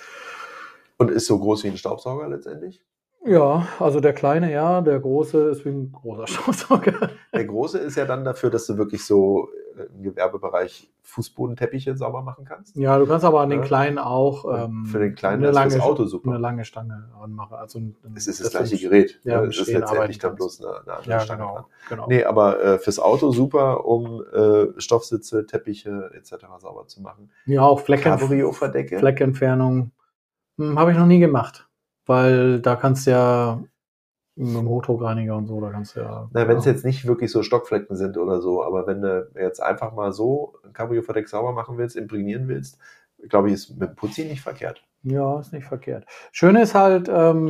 Und ist so groß wie ein Staubsauger letztendlich. Ja, also der kleine ja, der große ist wie ein großer Staubsauger. Der große ist ja dann dafür, dass du wirklich so äh, im Gewerbebereich Fußbodenteppiche sauber machen kannst. Ja, du kannst aber an den Ja. kleinen auch Und ähm, für den kleinen eine ist fürs lange, Auto super. eine lange Stange anmachen. Also ein, Es ist das dass du gleiche im- Gerät. Ja, ne? im Es ist Stehen letztendlich dann arbeiten bloß eine, eine andere Ja, Stange genau. dran. genau. Nee, aber äh, fürs Auto super, um äh, Stoffsitze, Teppiche et cetera sauber zu machen. Ja, auch Flecken, Cabrio-Verdecke? Fleckentfernung hm, habe ich noch nie gemacht, weil da kannst du ja mit dem Hochdruckreiniger und so, da kannst du ja. Na, wenn es ja. jetzt nicht wirklich so Stockflecken sind oder so, aber wenn du jetzt einfach mal so ein Cabrio-Verdeck sauber machen willst, imprägnieren willst, glaube ich, ist mit dem Putzi nicht verkehrt. Ja, ist nicht verkehrt. Schön ist halt,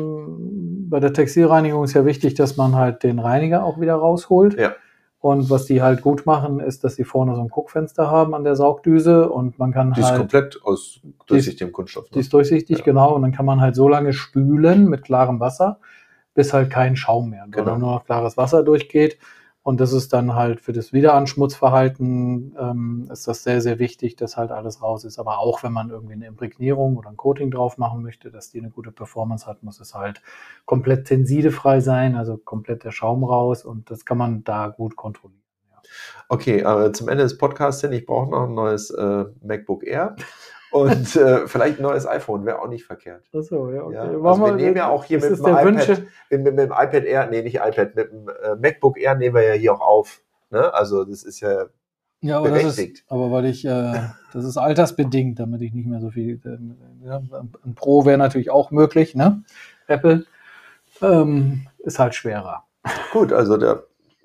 ähm, bei der Textilreinigung ist ja wichtig, dass man halt den Reiniger auch wieder rausholt. Ja. Und was die halt gut machen, ist, dass die vorne so ein Guckfenster haben an der Saugdüse und man kann Die ist halt, komplett aus durchsichtigem Kunststoff. die Ne? ist durchsichtig, Ja. genau, und dann kann man halt so lange spülen mit klarem Wasser, bis halt kein Schaum mehr, Genau. sondern nur noch klares Wasser durchgeht. Und das ist dann halt für das Wiederanschmutzverhalten ähm, ist das sehr, sehr wichtig, dass halt alles raus ist. Aber auch wenn man irgendwie eine Imprägnierung oder ein Coating drauf machen möchte, dass die eine gute Performance hat, muss es halt komplett tensidefrei sein, also komplett der Schaum raus. Und das kann man da gut kontrollieren. Ja. Okay, aber zum Ende des Podcasts hin, ich brauche noch ein neues äh, MacBook Air und äh, vielleicht ein neues iPhone, wäre auch nicht verkehrt. Achso, ja, okay. Ja, Machen also wir wir- nehmen ja auch hier das mit ist dem, der iPad, Wünsche. mit, mit, mit dem iPad Air, nee, nicht iPad, mit dem äh, MacBook Air nehmen wir ja hier auch auf. Ne? Also das ist ja, Ja, aber das ist, berechtigt. aber weil ich, äh, das ist altersbedingt, damit ich nicht mehr so viel, äh, ja, ein Pro wäre natürlich auch möglich, ne? Apple, ähm, ist halt schwerer. gut, also der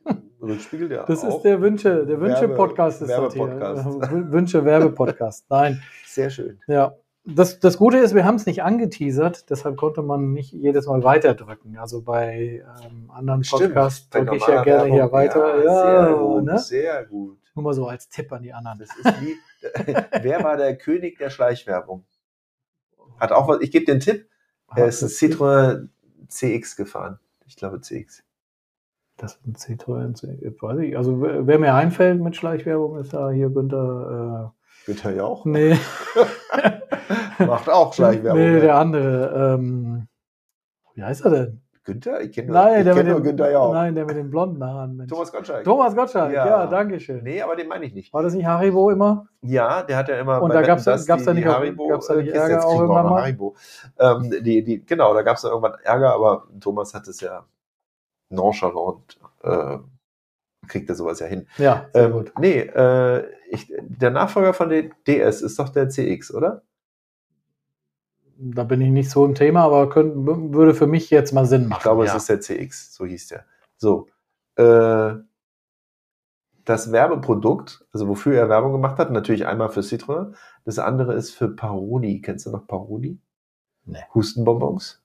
Rückspiegel, der Das auch ist der Wünsche, der Werbe- Wünsche-Podcast ist das hier. Werbepodcast. W- Wünsche-Werbe-Podcast. Nein. Sehr schön. Ja. Das, das Gute ist, wir haben es nicht angeteasert, deshalb konnte man nicht jedes Mal weiterdrücken. Also bei ähm, anderen Podcasts Bei drücke ich ja normaler gerne hier Werbung, weiter. Ja, Ja, sehr gut, ne? sehr gut. Nur mal so als Tipp an die anderen. Das ist wie, wer war der König der Schleichwerbung? Hat auch was, ich gebe den Tipp, er ist ein Citroën C X gefahren. Ich glaube C X. Das ist ein Citroën C X, weiß ich. Also wer mir einfällt mit Schleichwerbung, ist ja hier Günther. Äh, Günther Jauch? Nee. Macht auch Schleichwerbung. Nee, ne? der andere. Ähm, wie heißt er denn? Günther? Ich kenne nur, Nein, ich der kenn mit nur dem, Günther Jauch. nein, der mit den blonden Haaren. Mensch. Thomas Gottschalk. Thomas Gottschalk, ja, Ja. danke schön. Nee, aber den meine ich nicht. War das nicht Haribo immer? Ja, der hat ja immer Und bei da Wetten, gab's da- dass gab's da die, nicht die auch- Haribo, gab's da nicht äh, Kiste, Ärger jetzt auch kriegen wir irgendwann noch mal? Haribo. Ähm, die, die, genau, da gab es irgendwann Ärger, aber Thomas hat es ja nonchalant, äh, kriegt er sowas ja hin. Ja, sehr Ähm, gut. nee, äh, ich, der Nachfolger von der D S ist doch der C X, oder? Da bin ich nicht so im Thema, aber könnt, würde für mich jetzt mal Sinn machen. Ich glaube, ja. es ist der C X, so hieß der. So, äh, das Werbeprodukt, also wofür er Werbung gemacht hat, natürlich einmal für Citroën, das andere ist für Paroli. Kennst du noch Paroli? Nee. Hustenbonbons?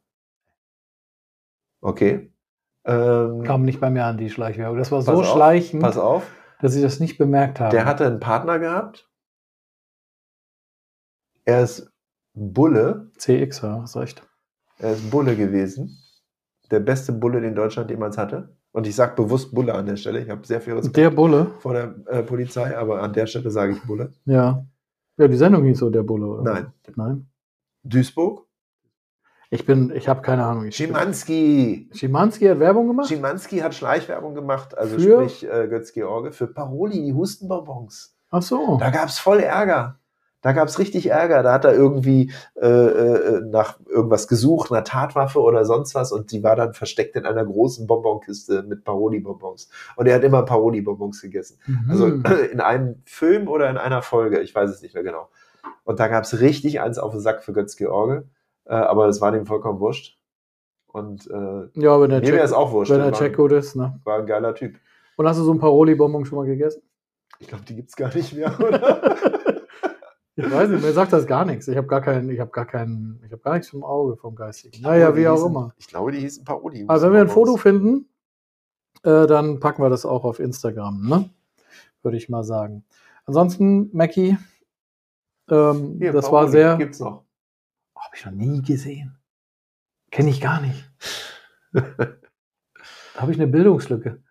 Okay. Ähm, Kam nicht bei mir an, die Schleichwerbung. Das war pass so auf, schleichend, Pass auf, dass ich das nicht bemerkt habe. der hatte einen Partner gehabt. Er ist Bulle. C X, ja, hast recht. Er ist Bulle gewesen. Der beste Bulle, den Deutschland jemals hatte. Und ich sage bewusst Bulle an der Stelle. Ich habe sehr viel Respekt Der Bulle? vor der äh, Polizei, aber an der Stelle sage ich Bulle. Ja. Ja, die Sendung hieß so, der Bulle, oder? Nein. Nein. Duisburg. Ich bin, ich habe keine Ahnung. Ich Schimanski. Schimanski hat Werbung gemacht? Schimanski hat Schleichwerbung gemacht, also Für? sprich äh, Götz-George, für Paroli, die Hustenbonbons. Ach so. Da gab es voll Ärger. Da gab es richtig Ärger. Da hat er irgendwie äh, äh, nach irgendwas gesucht, einer Tatwaffe oder sonst was, und die war dann versteckt in einer großen Bonbonkiste mit Paroli-Bonbons. Und er hat immer Paroli-Bonbons gegessen. Mhm. Also in einem Film oder in einer Folge, ich weiß es nicht mehr genau. Und da gab es richtig eins auf den Sack für Götz-George, äh, aber das war dem vollkommen wurscht. Und äh, ja, wenn der mir wäre Check, es auch wurscht. wenn der war, Check gut ist, ne? war ein geiler Typ. Und hast du so ein Paroli-Bonbon schon mal gegessen? Ich glaube, die gibt es gar nicht mehr, oder? Ich weiß nicht, mir sagt das gar nichts. Ich habe gar keinen, ich habe gar keinen, ich habe gar nichts vom Auge, vom Geistigen. Naja, wie Die auch hießen, immer. Ich glaube, die hießen Paroli. Also wenn wir ein Foto finden, äh, dann packen wir das auch auf Instagram, ne? Würde ich mal sagen. Ansonsten, Mackie, ähm, Hier, das Paroli war sehr. Gibt's noch. Habe ich noch nie gesehen. Kenne ich gar nicht. Da habe ich eine Bildungslücke.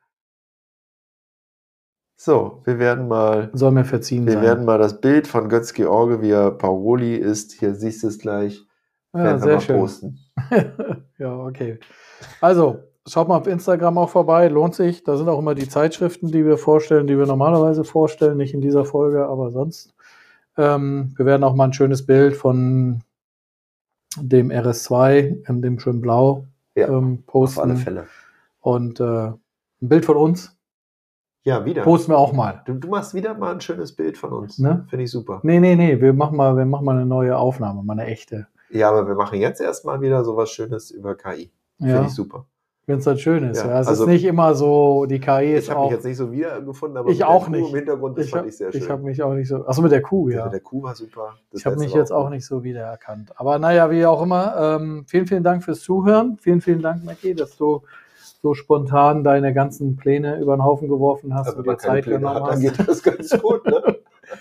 So, wir werden mal, Soll mir verziehen wir sein. werden mal das Bild von Götz-George, wie er Paroli ist, hier siehst du es gleich, ja, werden wir sehr mal schön. posten. Ja, okay. Also, schaut mal auf Instagram auch vorbei, lohnt sich. Da sind auch immer die Zeitschriften, die wir vorstellen, die wir normalerweise vorstellen, nicht in dieser Folge, aber sonst. Ähm, wir werden auch mal ein schönes Bild von dem R S zwei, in dem schön blau, Ja, ähm, Auf posten. alle Fälle. Und äh, ein Bild von uns Ja, wieder. posten wir auch mal. Du, du machst wieder mal ein schönes Bild von uns. Ne? Finde ich super. Nee, nee, nee, wir machen mal, wir machen mal eine neue Aufnahme, mal eine echte. Ja, aber wir machen jetzt erstmal wieder sowas Schönes über K I. Finde Ja, ich super. wenn es dann schön ist. Ja, Ja, es also- ist nicht immer so, die K I ist Ich habe mich auch. jetzt nicht so wiedergefunden, aber Ich mit auch der Kuh nicht. im Hintergrund, das Ich fand habe ich sehr schön. hab mich auch nicht so. Achso, mit der Kuh, Der ja. mit der Kuh war super. Das Ich habe letzte mich war jetzt auch gut. nicht so wiedererkannt. Aber naja, wie auch immer, ähm, vielen, vielen Dank fürs Zuhören. Vielen, vielen Dank, Mackie, dass du so spontan deine ganzen Pläne über den Haufen geworfen hast Aber und wenn man dir keine Zeit Pläne genommen hat, dann hast. geht das ganz gut. Ne?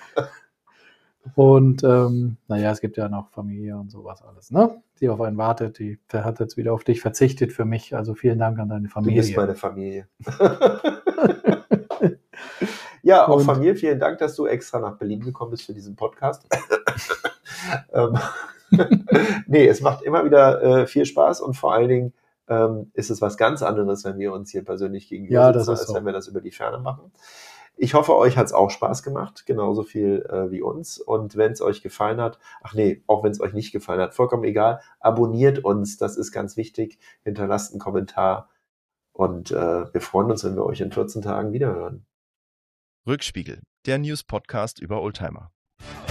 Und ähm, naja, es gibt ja noch Familie und sowas alles, ne? Die auf einen wartet, die der hat jetzt wieder auf dich verzichtet für mich. Also vielen Dank an deine Du Familie. bist meine Familie. Ja, auch Und- von mir vielen Dank, dass du extra nach Berlin gekommen bist für diesen Podcast. ähm, nee, es macht immer wieder äh, viel Spaß und vor allen Dingen ähm, ist es was ganz anderes, wenn wir uns hier persönlich gegenüber Ja, das sitzen, ist als so. wenn wir das über die Ferne machen. Ich hoffe, euch hat es auch Spaß gemacht, genauso viel äh, wie uns. Und wenn es euch gefallen hat, ach nee, auch wenn es euch nicht gefallen hat, vollkommen egal, abonniert uns, das ist ganz wichtig, hinterlasst einen Kommentar und äh, wir freuen uns, wenn wir euch in vierzehn Tagen wiederhören. Rückspiegel, der News-Podcast über Oldtimer.